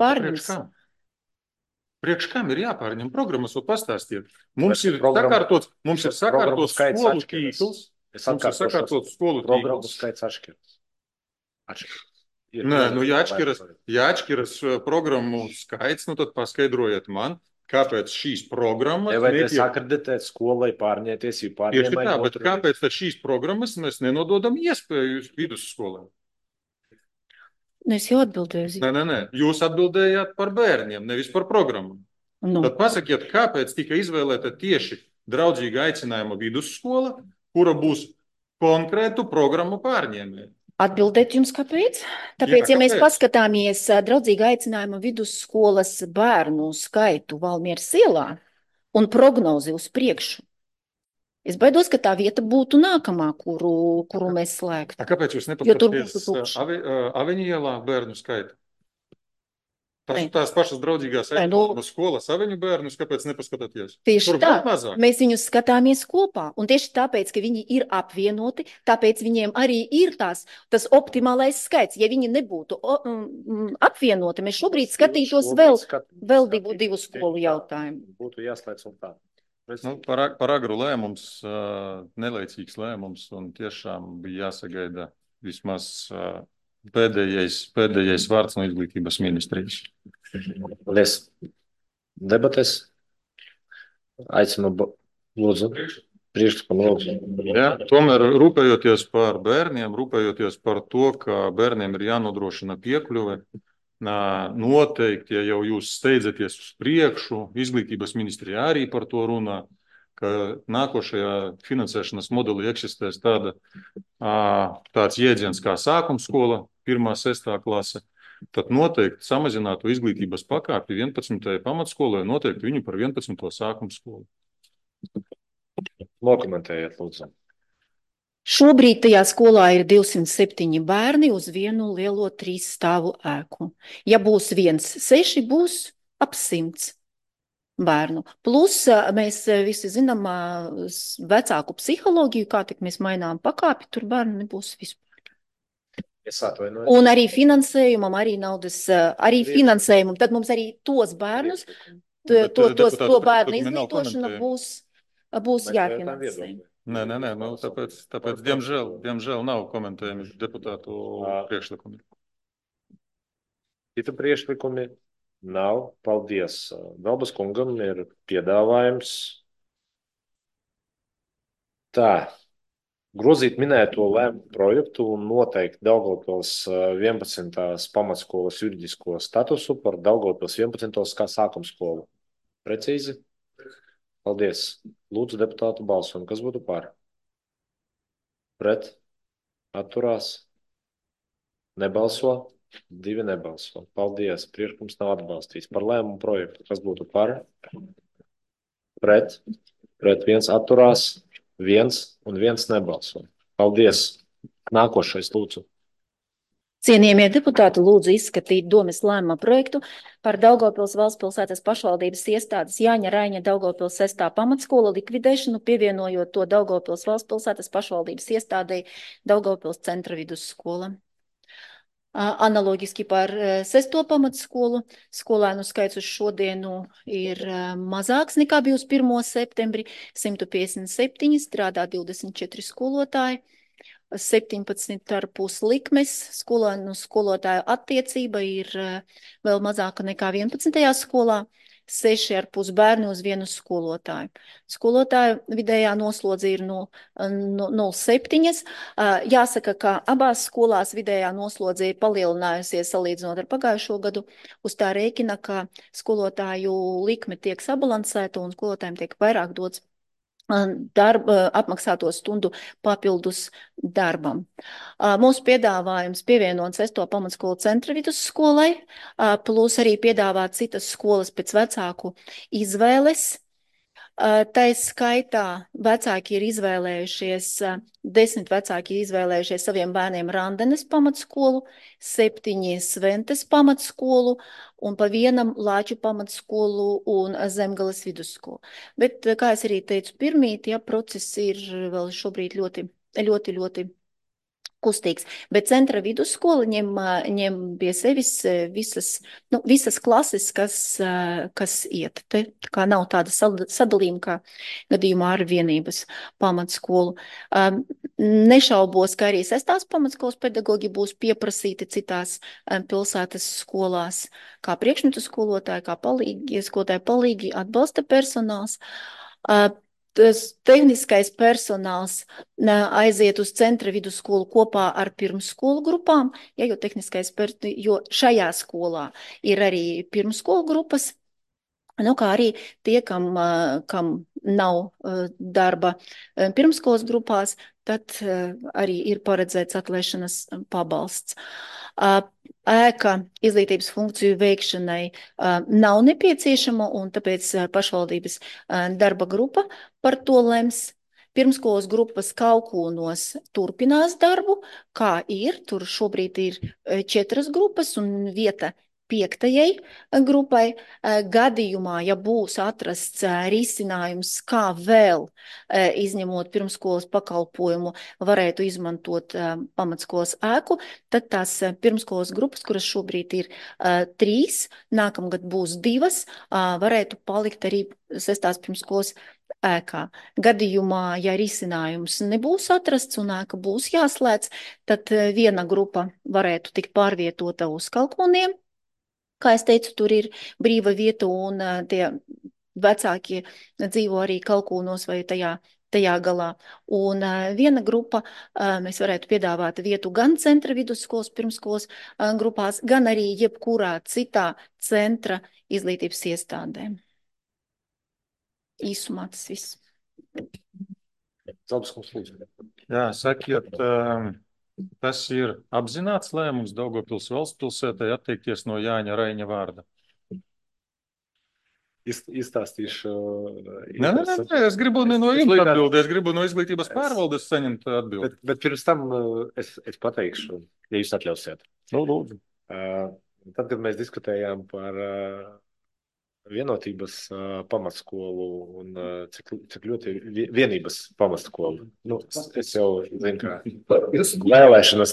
S5: Priekš kam ir jāpārņem programmas, un pastāstiet? Mums ir sakārtots skolu tīkls.
S1: Programmu skaits atšķiras.
S5: Nē, ja atšķiras programmu skaits, tad paskaidrojiet man, kāpēc šīs programmas
S1: nevajadzēs akreditēt skolai pārņēmēji.
S5: Tieši tā, bet kāpēc tad šīs programmas mēs nenododam iespēju vidusskolai?
S8: Es jau atbildēju.
S5: Nē. Jūs atbildējāt par bērniem, nevis par programmu. Tad pasakiet, kāpēc tika izvēlēta tieši draudzīga aicinājuma vidusskola, kura būs konkrētu programmu pārņēmēji?
S8: Atbildēt jums, kāpēc? Tāpēc, ja mēs paskatāmies draudzīga aicinājuma vidusskolas bērnu skaitu Valmieras ielā un prognozi uz priekšu, es baidos, ka tā vieta būtu nākamā, kuru mēs slēgtu.
S5: Kāpēc jūs nepaskatāties Aveņu ielā bērnu skaitu? Tās pašas draudzīgās aicinājuma skolas Aveņu bērnus, kāpēc nepaskatāties?
S8: Tieši tā, mēs viņus skatāmies kopā, un tieši tāpēc, ka viņi ir apvienoti, tāpēc viņiem arī ir tas optimālais skaits. Ja viņi nebūtu apvienoti, mēs šobrīd skatītos vēl divu skolu jautājumu.
S1: Būtu jāslēdz un tā.
S5: Par agru lēmums, nelaicīgs lēmums, un tiešām bija jāsagaida vismaz pēdējais vārds no izglītības ministrijas.
S1: Paldies. Debates. Aicinu, lūdzu. Priekšlikumu lūdzu.
S5: Ja, tomēr rūpējoties par bērniem, rūpējoties par to, ka bērniem ir jānodrošina piekļuve, noteikti, ja jau jūs steidzaties uz priekšu, izglītības ministrija arī par to runā, ka nākošajā finansēšanas modelī eksistēs tāds jēdziens kā sākumskola, 1.–6. klase, tad noteikti samazinātu izglītības pakāpi 11. pamatskolai, noteikti viņu par 11. sākumskolu.
S1: Nokomentējiet, lūdzu.
S8: Šobrīd tajā skolā ir 207 bērni uz vienu lielo 3 stāvu ēku. Ja būs 1,6, būs ap 100 bērnu. Plus mēs visi zinām vecāku psiholoģiju, kā tik mēs mainām pakāpi, tur bērni nebūs vispār. Un arī finansējumam, arī naudas, arī finansējumam, tad mums arī tos bērnus, to bērnu izglītošana būs jāfinansē.
S5: Nē, tāpēc diemžēl nav komentējumi deputātu priekšlikumi.
S1: Citu priekšlikumi nav. Paldies. Dalbas kungam ir piedāvājums. Tā. Grozīt minēto lēmumu projektu un noteikt Daugavpils 11. pamatskolas juridisko statusu par Daugavpils 11. kā sākumskolu. Precīzi? Paldies. Lūdzu deputātu balsojumu. Kas būtu par? Pret? Atturās? Nebalso? 2 nebalso. Paldies. Priekšlikums nav atbalstīts. Par lēmumu projektu. Kas būtu par? Pret? Pret 1 atturās? 1 un 1 nebalso. Paldies. Nākošais, lūdzu.
S8: Cienījamie deputāti, lūdzu izskatīt domes lēmuma projektu par Daugavpils valsts pilsētas pašvaldības iestādes Jāņa Raiņa Daugavpils 6. pamatskola likvidēšanu, pievienojot to Daugavpils valsts pilsētas pašvaldības iestādei Daugavpils centra vidusskola. Analogiski par 6. pamatskolu. Skolēnu skaits uz šodienu ir mazāks nekā bija uz 1. septembri. 157, strādā 24 skolotāji, 17,5 likmes. Skolotāju attiecība ir vēl mazāka nekā 11. skolā. 6,5 bērni uz 1 skolotāju. Skolotāju vidējā noslodze ir 0,7. Jāsaka, ka abās skolās vidējā noslodze ir palielinājusies salīdzinot ar pagājušo gadu. Uz tā rēķina, ka skolotāju likme tiek sabalansēta un skolotājiem tiek vairāk dots apmaksāto stundu papildus darbam. Mūsu piedāvājums pievienot 6. pamatskolu centra vidusskolai, plus arī piedāvāt citas skolas pēc vecāku izvēles. Tā skaitā vecāki ir izvēlējušies, 10 vecāki ir izvēlējušies saviem bērniem Randenes pamatskolu, 7 Sventes pamatskolu un pa 1 Lāču pamatskolu un Zemgales vidusskolu. Bet, kā es arī teicu pirmīt, process ir vēl šobrīd ļoti kustīgs, bet centra vidusskola ņem pie sevis visas klases, kas iet. Te kā nav tāda sadalījuma kā gadījumā ar vienības pamatskolu. Nešaubos, ka arī 6. pamatskolas pedagoģi būs pieprasīti citās pilsētas skolās, kā priekšmetu skolotāji, kā palīgi atbalsta personāls. Tas tehniskais personāls aiziet uz centra vidusskolu kopā ar pirmsskolu grupām, jo šajā skolā ir arī pirmsskolu grupas, kā arī tie, kam nav darba pirmskolas grupās, tad arī ir paredzēts atlaišanas pabalsts. Ēka izglītības funkciju veikšanai nav nepieciešama, un tāpēc pašvaldības darba grupa par to lems. Pirmskolas grupas Kalkūnos turpinās darbu, kā ir. Tur šobrīd ir 4 grupas un vieta 5. grupai. Gadījumā, ja būs atrasts risinājums, kā vēl izņemot pirmskolas pakalpojumu, varētu izmantot pamatskolas ēku, tad tās pirmskolas grupas, kuras šobrīd ir 3, nākamgad būs 2, varētu palikt arī 6. pirmskolas ēkā. Gadījumā, ja risinājums nebūs atrasts un ēka būs jāslēdz, tad viena grupa varētu tikt pārvietota uz Kalkūniem. Kā es teicu, tur ir brīva vieta un tie vecākie dzīvo arī Kalkūnos vai tajā galā. Un viena grupa mēs varētu piedāvāt vietu gan centra vidusskolas, pirmskolas grupās, gan arī jebkurā citā centra izglītības iestādē. Īsumā tas viss.
S5: Jā, sakiet, tas ir apzināts lēmums Daugavpils valsts pilsētai atteikties no Jāņa Raiņa vārda.
S1: Izstāstīšu.
S5: Es gribu ne no jums atbildēt, es gribu no izglītības pārvaldes saņemt atbildi.
S1: Bet pirms tam es pateikšu, ja jūs atļausiet.
S5: Lūdzu.
S1: Tad, kad mēs diskutējām par vienotības pamatskolu un cik ļoti vienības pamatskolu. Es jau zinu, kā vēlēšanas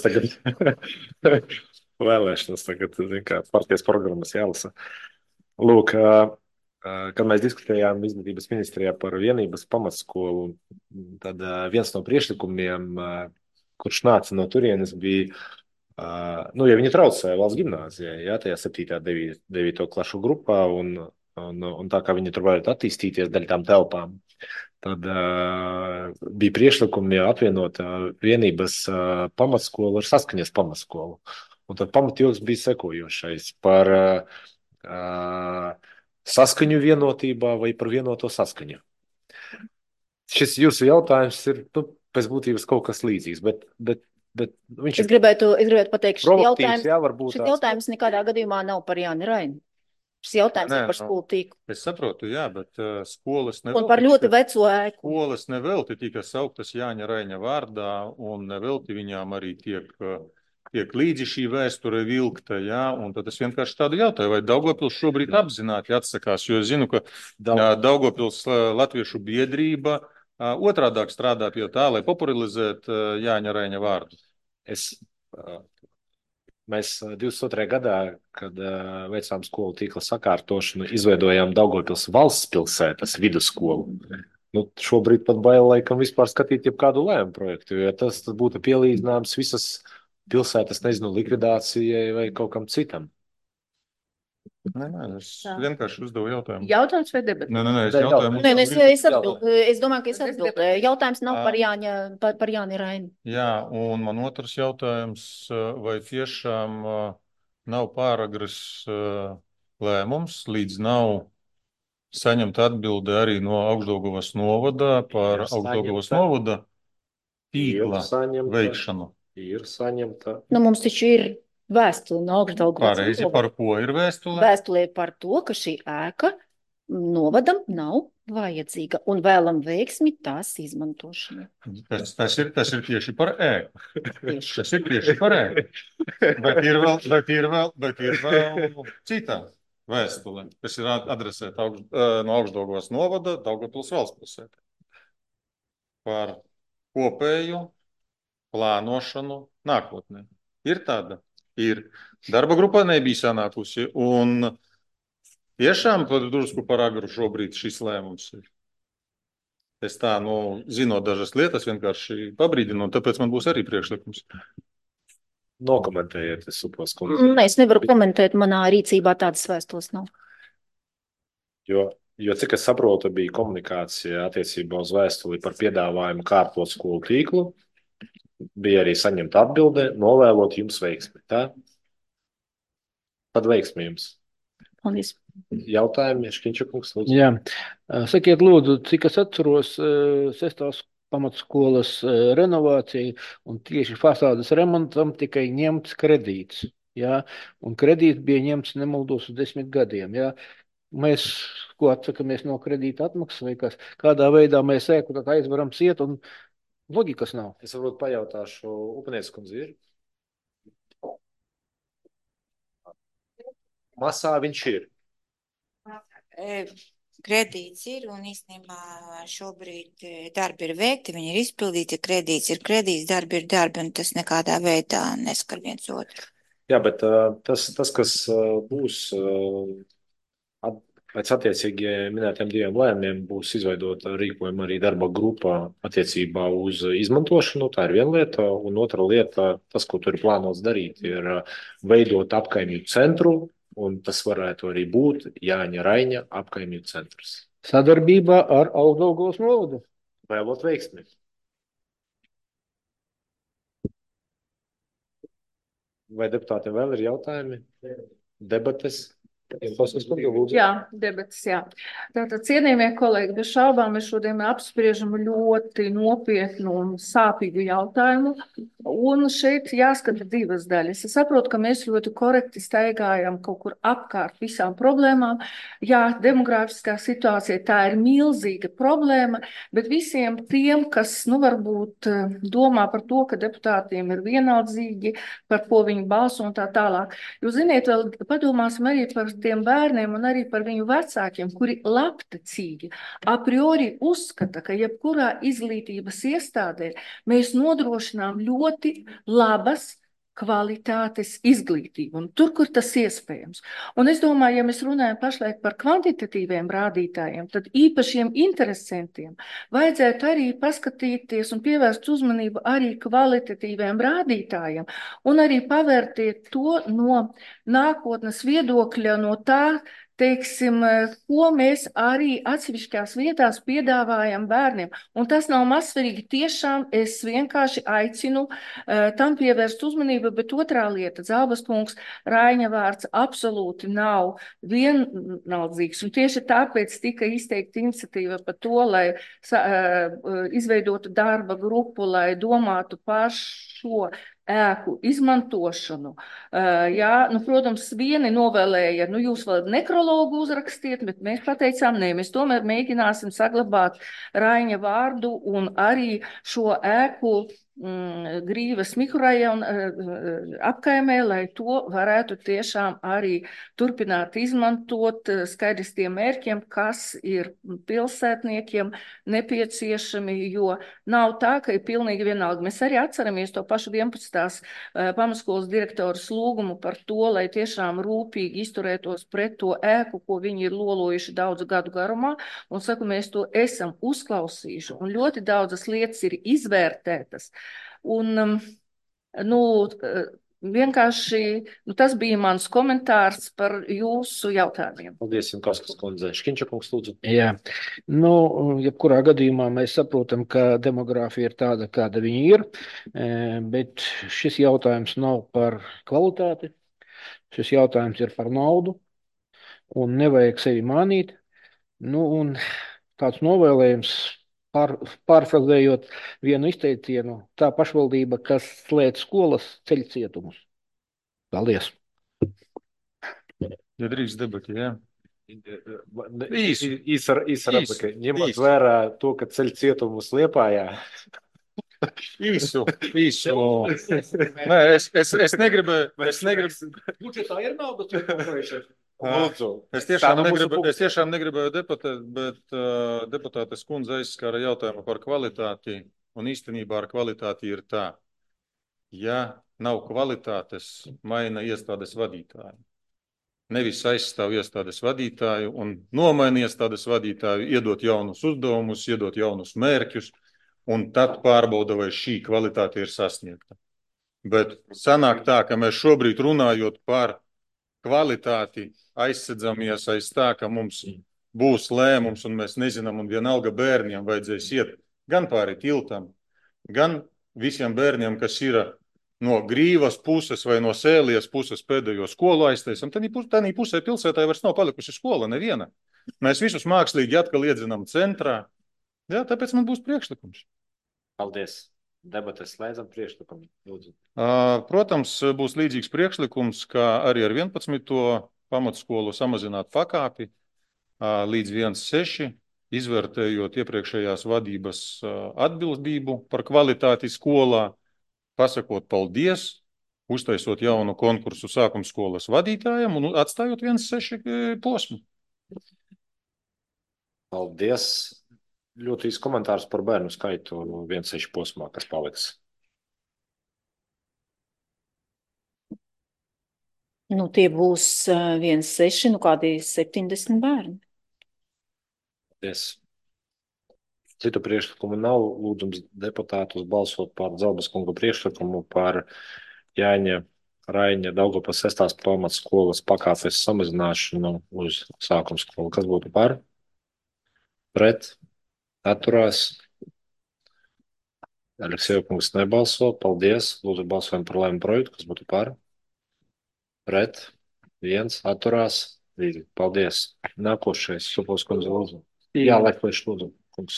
S1: tagad, zinu, kā partijas programmas jālasa. Lūk, kad mēs diskutējām izglītības ministrijā par vienības pamatskolu, tad viens no priekšlikumiem, kurš nāca no turienes, bija, ja viņi traucēja valsts gimnāzijai, tajā 7. 9. klašu grupā, un tā kā viņi tur varētu attīstīties daļa tām telpām, tad bija priekšlikumi apvienot vienības pamatskolu ar saskaņas pamatskolu. Un tad pamatjoks bija sekojošais par saskaņu vienotībā vai par vienoto saskaņu. Šis jūsu jautājums ir pēc būtības kaut kas līdzīgs, bet viņš
S8: es gribētu pateikt, šis jautājums nekādā gadījumā nav par Jāni Raini. Šis jautājums ir par skolu tīklu.
S5: Es saprotu, jā, bet skolas
S8: nevelti. Un par ļoti veco ēku.
S5: Skolas nevelti tika sauktas Jāņa Raiņa vārdā, un nevelti viņām arī tiek līdzi šī vēsture vilkta, jā, un tad es vienkārši tādu jautāju, vai Daugavpils šobrīd apzināti atsakās, jo es zinu, ka Daugavpils latviešu biedrība otrādāk strādā pie tā, lai popularizētu Jāņa Raiņa vārdu.
S1: Mēs 2002. gadā, kad veicām skolu tīkla sakārtošanu, izveidojām Daugavpils valsts pilsētas vidusskolu. Šobrīd pat bail laikam vispār skatīt jebkādu lēmumu projektu, jo tas būtu pielīdzināms visas pilsētas, likvidācijai vai kaut kam citam.
S5: Es vienkārši uzdevu jautājumu.
S8: Jautājums vai debati? Es domāju, ka es atbildēju. Jautājums nav par Jāni Raini.
S5: Jā, un man otrs jautājums, vai tiešām nav pāragras lēmums, līdz nav saņemt atbildi arī no Augšdaugavas novada par Augšdaugavas novada tīkla veikšanu?
S1: Ir saņemta.
S8: Mums taču ir vēstule no Augšdaugavas.
S5: Pareizi, par ko ir vēstule?
S8: Vēstulē par to, ka šī ēka novadam nav vajadzīga un vēlam veiksmi tās izmantošanu.
S5: Tas ir tieši par ēku. Tas ir tieši par ēku. Bet ir vēl citā vēstule, kas ir adresēta no Augšdaugavas novada Daugavpils valsts pilsētā. Par kopēju plānošanu nākotnē. Ir tāda? Ir. Darba grupā nebija sanākusi. Un tiešām drusku par agru šobrīd šis lēmums ir. Es tā, zinot dažas lietas, vienkārši pabrīdinu, un tāpēc man būs arī priekšlikums.
S1: Nokomentējiet, es supos,
S8: Es nevaru komentēt, manā rīcībā tādas vēstules nav.
S1: Jo cik es saprotu, bija komunikācija attiecībā uz vēstuli par piedāvājumu kārtot skolu tīklu. Bija arī saņemta atbilde, novēlot jums veiksmi, tā? Tad veiksmi jums.
S8: Paldies.
S1: Jautājumi, Škiņčakungs, lūdzu.
S7: Jā. Sakiet, lūdzu, cik es atceros 6. pamatskolas renovāciju un tieši fasādes remontam tikai ņemts kredīts. Jā? Un kredīts bija ņemts nemaldos uz 10 gadiem. Jā? Mēs, ko atsakamies no kredīta atmaksas vai kas, kādā veidā mēs ēku tad aizvaram ciet un loģikas nav.
S1: Es varbūt pajautāšu Upenieks kundzi ir. Masā viņš ir.
S10: Kredīts ir un īstenībā šobrīd darbi ir veikti, viņi ir izpildīti, kredīts ir kredīts, darbi ir darbi un tas nekādā veidā neskar viens otru.
S1: Jā, bet tas kas būs pēc attiecīgi minētiem diviem lēmumiem būs izveidota rīkojuma arī darba grupā attiecībā uz izmantošanu, tā ir viena lieta, un otra lieta, tas, ko tur ir plānots darīt, ir veidot apkaimju centru, un tas varētu arī būt Jāņa Raiņa apkaimju centrs.
S7: Sadarbībā ar Augdaugavas novadu.
S1: Vēlot veiksmi. Vai deputātiem vēl ir jautājumi? Debates?
S2: Jā, debates, jā. Tātad, cienījamie kolēģi, bez šaubām mēs šodien apspriežam ļoti nopietnu un sāpīgu jautājumu. Un šeit jāskata divas daļas. Es saprotu, ka mēs ļoti korekti staigājam kaut kur apkārt visām problēmām. Jā, demografiskā situācija tā ir milzīga problēma, bet visiem tiem, kas, varbūt domā par to, ka deputātiem ir vienaldzīgi, par ko viņi balso un tā tālāk. Jūs ziniet, vēl padomāsim arī par tiem bērniem un arī par viņu vecākiem, kuri labtecīgi a priori uzskata, ka jebkurā izglītības iestādē mēs nodrošinām ļoti labas kvalitātes izglītību, un tur, kur tas iespējams. Un es domāju, ja mēs runājam pašlaik par kvantitatīviem rādītājiem, tad īpašiem interesantiem vajadzētu arī paskatīties un pievērst uzmanību arī kvalitatīviem rādītājiem, un arī pavērtēt to no nākotnes viedokļa, no tā, teiksim, ko mēs arī atsevišķās vietās piedāvājam bērniem. Un tas nav mazsvarīgi. Tiešām es vienkārši aicinu tam pievērst uzmanību, bet otrā lieta, Zābas kungs, Raiņa vārds absolūti nav vienaldzīgs. Un tieši tāpēc tika izteikta iniciatīva par to, lai izveidotu darba grupu, lai domātu par šo ēku izmantošanu. Jā, protams, vieni novēlēja, jūs vēl nekrologu uzrakstiet, bet mēs pateicām, nē, mēs tomēr mēģināsim saglabāt Raiņa vārdu un arī šo ēku Grīvas mikrorajona apkaimē, lai to varētu tiešām arī turpināt izmantot skaidrs tiem mērķiem, kas ir pilsētniekiem nepieciešami, jo nav tā, ka ir pilnīgi vienalga. Mēs arī atceramies to pašu 11. pamatskolas direktoras lūgumu par to, lai tiešām rūpīgi izturētos pret to ēku, ko viņi ir lolojuši daudzu gadu garumā, un saku, mēs to esam uzklausījuši, un ļoti daudzas lietas ir izvērtētas. Un, vienkārši, tas bija mans komentārs par jūsu jautājumiem.
S1: Paldies, Jankauskas kundze. Škiņčakungs, lūdzu.
S7: Jā, jebkurā gadījumā mēs saprotam, ka demogrāfija ir tāda, kāda viņa ir, bet šis jautājums nav par kvalitāti, šis jautājums ir par naudu, un nevajag sevi mānīt. Un tāds novēlējums, pārfrazējot vienu izteicienu, tā pašvaldība, kas slēdz skolas, ceļ cietumus. Paldies.
S5: Ja drīkst debati, jā.
S1: Īsa replika. Ņemot vērā to, ka ceļ cietumus Liepājā.
S5: Īsu. Nē, es negribu.
S1: Budžetā ir nauda,
S5: Es tiešām negribēju debatēt, bet deputātes kundze aizskara jautājumu par kvalitāti, un īstenībā ar kvalitāti ir tā. ja nav kvalitātes, maina iestādes vadītāju. Nevis aizstāv iestādes vadītāju un nomaina iestādes vadītāju, iedot jaunus uzdevumus, iedot jaunus mērķus, un tad pārbauda, vai šī kvalitāte ir sasniegta. Bet sanāk tā, ka mēs šobrīd runājot par kvalitāti aizsedzamies aiz tā, ka mums būs lēmums un mēs nezinām, un vienalga bērniem vajadzēs iet gan pāri tiltam, gan visiem bērniem, kas ir no Grīvas puses vai no Sēlijas puses pēdējo skolu aiztaisam. Tādī pusē pilsētā vairs nav palikusi skola neviena. Mēs visus mākslīgi atkal iedzinām centrā. Jā, tāpēc man būs priekšlikums.
S1: Paldies. Debates slēdzam priekšlikumu. Lūdzu.
S5: Protams, būs līdzīgs priekšlikums, kā arī ar 11. pamatskolu samazināt pakāpi līdz 1,6, izvērtējot iepriekšējās vadības atbildību par kvalitāti skolā, pasakot paldies, uztaisot jaunu konkursu sākumskolas vadītājiem un atstājot 1,6 posmu.
S1: Paldies. Ļoti īsts komentārs par bērnu skaitu 1,6 posmā, kas paliks.
S8: Tie būs 1,6, kādi 70 bērni.
S1: Paldies. Citu priekšlikumu nav. Lūdzums deputātus balsot par Zelbas kunga priekšlikumu par Jāņa Raiņa Daugavpils 6. pamatskolas pakāpes samazināšanu uz sākumskolu. Kas būtu par? Pret? Atturās? Aleksejeva kungs nebalso. Paldies. Lūdzu balsojam par lēmumu projektu. Kas būtu par? Pret? 1. Atturās? 2. Paldies. Nākošais. Supos kundze lūdzu. Jā, Leklieš lūdzu.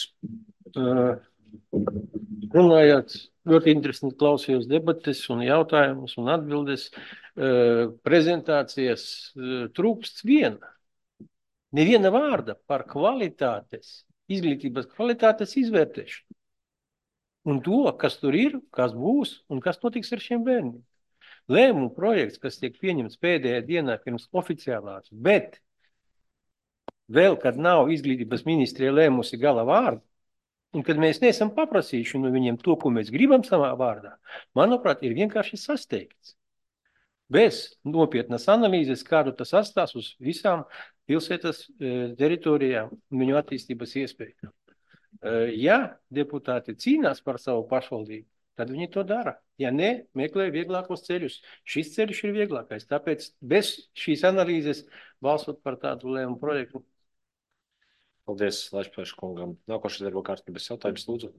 S9: Runājot, ļoti interesanti klausījos debates un jautājumus un atbildes. Prezentācijas trūkst viena. Neviena vārda par kvalitātes, izglītības kvalitātes izvērtēšanu. Un to, kas tur ir, kas būs un kas notiks ar šiem bērniem. Lēmumu projekts, kas tiek pieņemts pēdējā dienā pirms oficiālās, bet vēl, kad nav izglītības ministrija lēmusi gala vārdu, un kad mēs neesam paprasījuši no viņiem to, ko mēs gribam savā vārdā, manuprāt, ir vienkārši sasteigts. Bez nopietnas analīzes, kādu tas atstās uz visām pilsētas teritorijām un viņu attīstības iespējām. Ja deputāti cīnās par savu pašvaldību, tad viņi to dara. Ja ne, meklē vieglākos ceļus. Šis ceļš ir vieglākais. Tāpēc bez šīs analīzes balsot par tādu lēmumu projektu.
S1: Paldies, Laišpēša kungam. Nākošais darba kārtības jautājums, lūdzu.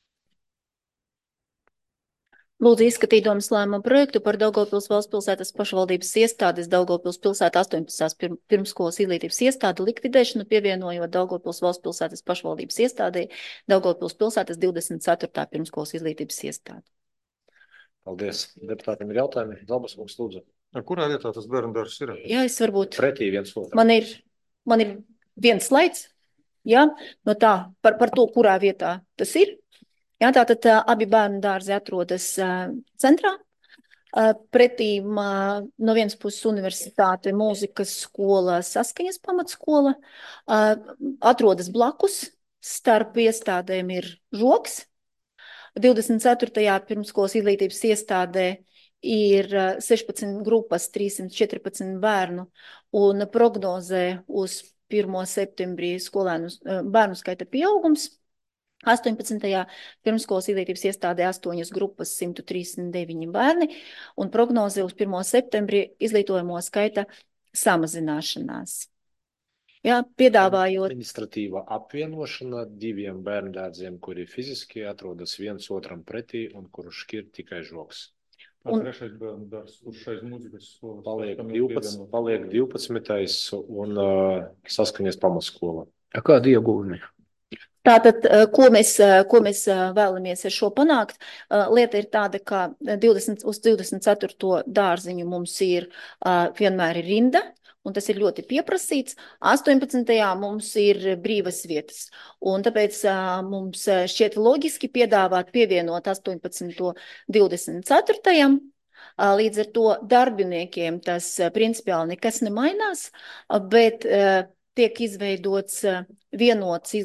S8: Lūdzu izskatīt domas lēmumu projektu par Daugavpils valsts pilsētas pašvaldības iestādes Daugavpils pilsēta 18. pirmskolas izglītības iestādi likvidēšanu, pievienojot Daugavpils valsts pilsētas pašvaldības iestādē Daugavpils pilsētas 24. pirmskolas izglītības iestādi.
S1: Paldies. Deputātiem ir jautājumi. Zelbas kungs, lūdzu.
S5: Kurā vietā tas bērndārs ir?
S8: Jā, es varbūt.
S1: Pretī viens otram.
S8: Man ir viens slaids, jā, no tā, par to, kurā vietā tas ir. Jā, tātad abi bērnu dārzi atrodas centrā. Pretīm no vienas puses universitāte, mūzikas skola, Saskaņas pamatskola. Atrodas blakus, starp iestādēm ir žoks. 24. pirmskolas izglītības iestādē ir 16 grupas, 314 bērnu un prognozē uz 1. septembrī bērnu skaita pieaugums. 18. pirmskolas izglītības iestādē 8 grupas, 139 bērni un prognoze uz 1. septembrī izglītojamo skaita samazināšanās. Jā, piedāvājot.
S1: Administratīva apvienošana diviem bērndārdziem, kuri fiziski atrodas viens otram pretī un kurš šķir tikai žoks.
S5: Trešais bērndārs, kurš aiz mūzikas skolas.
S1: Paliek 12. un Saskaņas pamatskola.
S7: Kādi ieguvumi?
S8: Tātad, ko mēs vēlamies ar šo panākt? Lieta ir tāda, ka uz 24. dārziņu mums ir vienmēr ir rinda, un tas ir ļoti pieprasīts. 18. mums ir brīvas vietas, un tāpēc mums šķiet loģiski piedāvāt pievienot 18. 24. Līdz ar to darbiniekiem tas principiāli nekas nemainās, bet tiek izveidots vienoti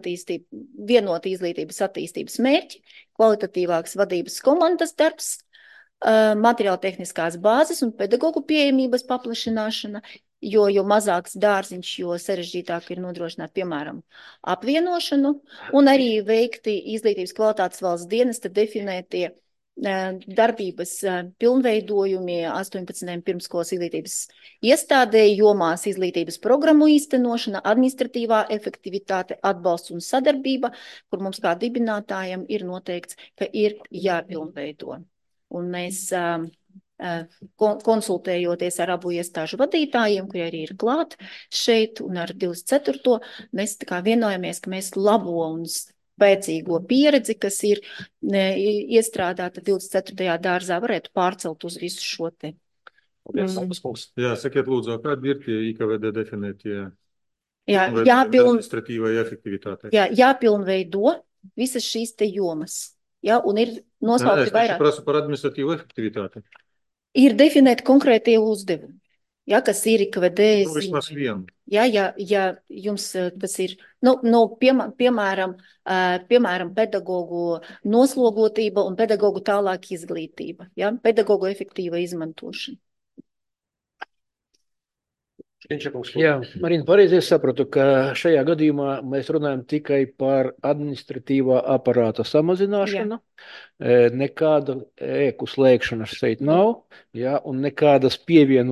S8: izglītības attīstības mērķi, kvalitatīvāks vadības komandas darbs, materiāla tehniskās bāzes un pedagogu pieejamības paplašināšana, jo mazāks dārziņš, jo sarežģītāk ir nodrošināt, piemēram, apvienošanu, un arī veikti izglītības kvalitātes valsts dienesta definētie darbības pilnveidojumi 18 pirmskolas izglītības iestādē jomās izglītības programmu īstenošana, administratīvā efektivitāte, atbalsts un sadarbība, kur mums kā dibinātājiem ir noteikts, ka ir jāpilnveido. Un mēs konsultējoties ar abu iestāžu vadītājiem, kuri arī ir klāt šeit un ar 24. mēs tā kā vienojamies, ka mēs labo un spēcīgo pieredzi, kas ir iestrādāta 24. dārzā, varētu pārcelt uz visu šo te.
S5: Jā, sakiet lūdzu, kādi ir tie IKVD definētie
S8: administratīvai
S5: efektivitātei?
S8: Jāpilnveido visas šīs te jomas. Ja, un ir nosaukti vairāk.
S5: Es prasu par administratīvu efektivitāti.
S8: Ir definēti konkrētie uzdevumi, ja, kas ir IKVD.
S5: Vismaz vienu.
S8: Ja jums tas ir, piemēram, pedagogu noslogotība un pedagogu tālāk izglītība, ja, pedagogu efektīva izmantošana.
S7: Jā, Marina, pareizi es sapratu, ka šajā gadījumā mēs runājam tikai par administratīvā aparāta samazināšanu. Nekāda ēku slēgšanas šeit nav, ja, un nekādas pievienošanas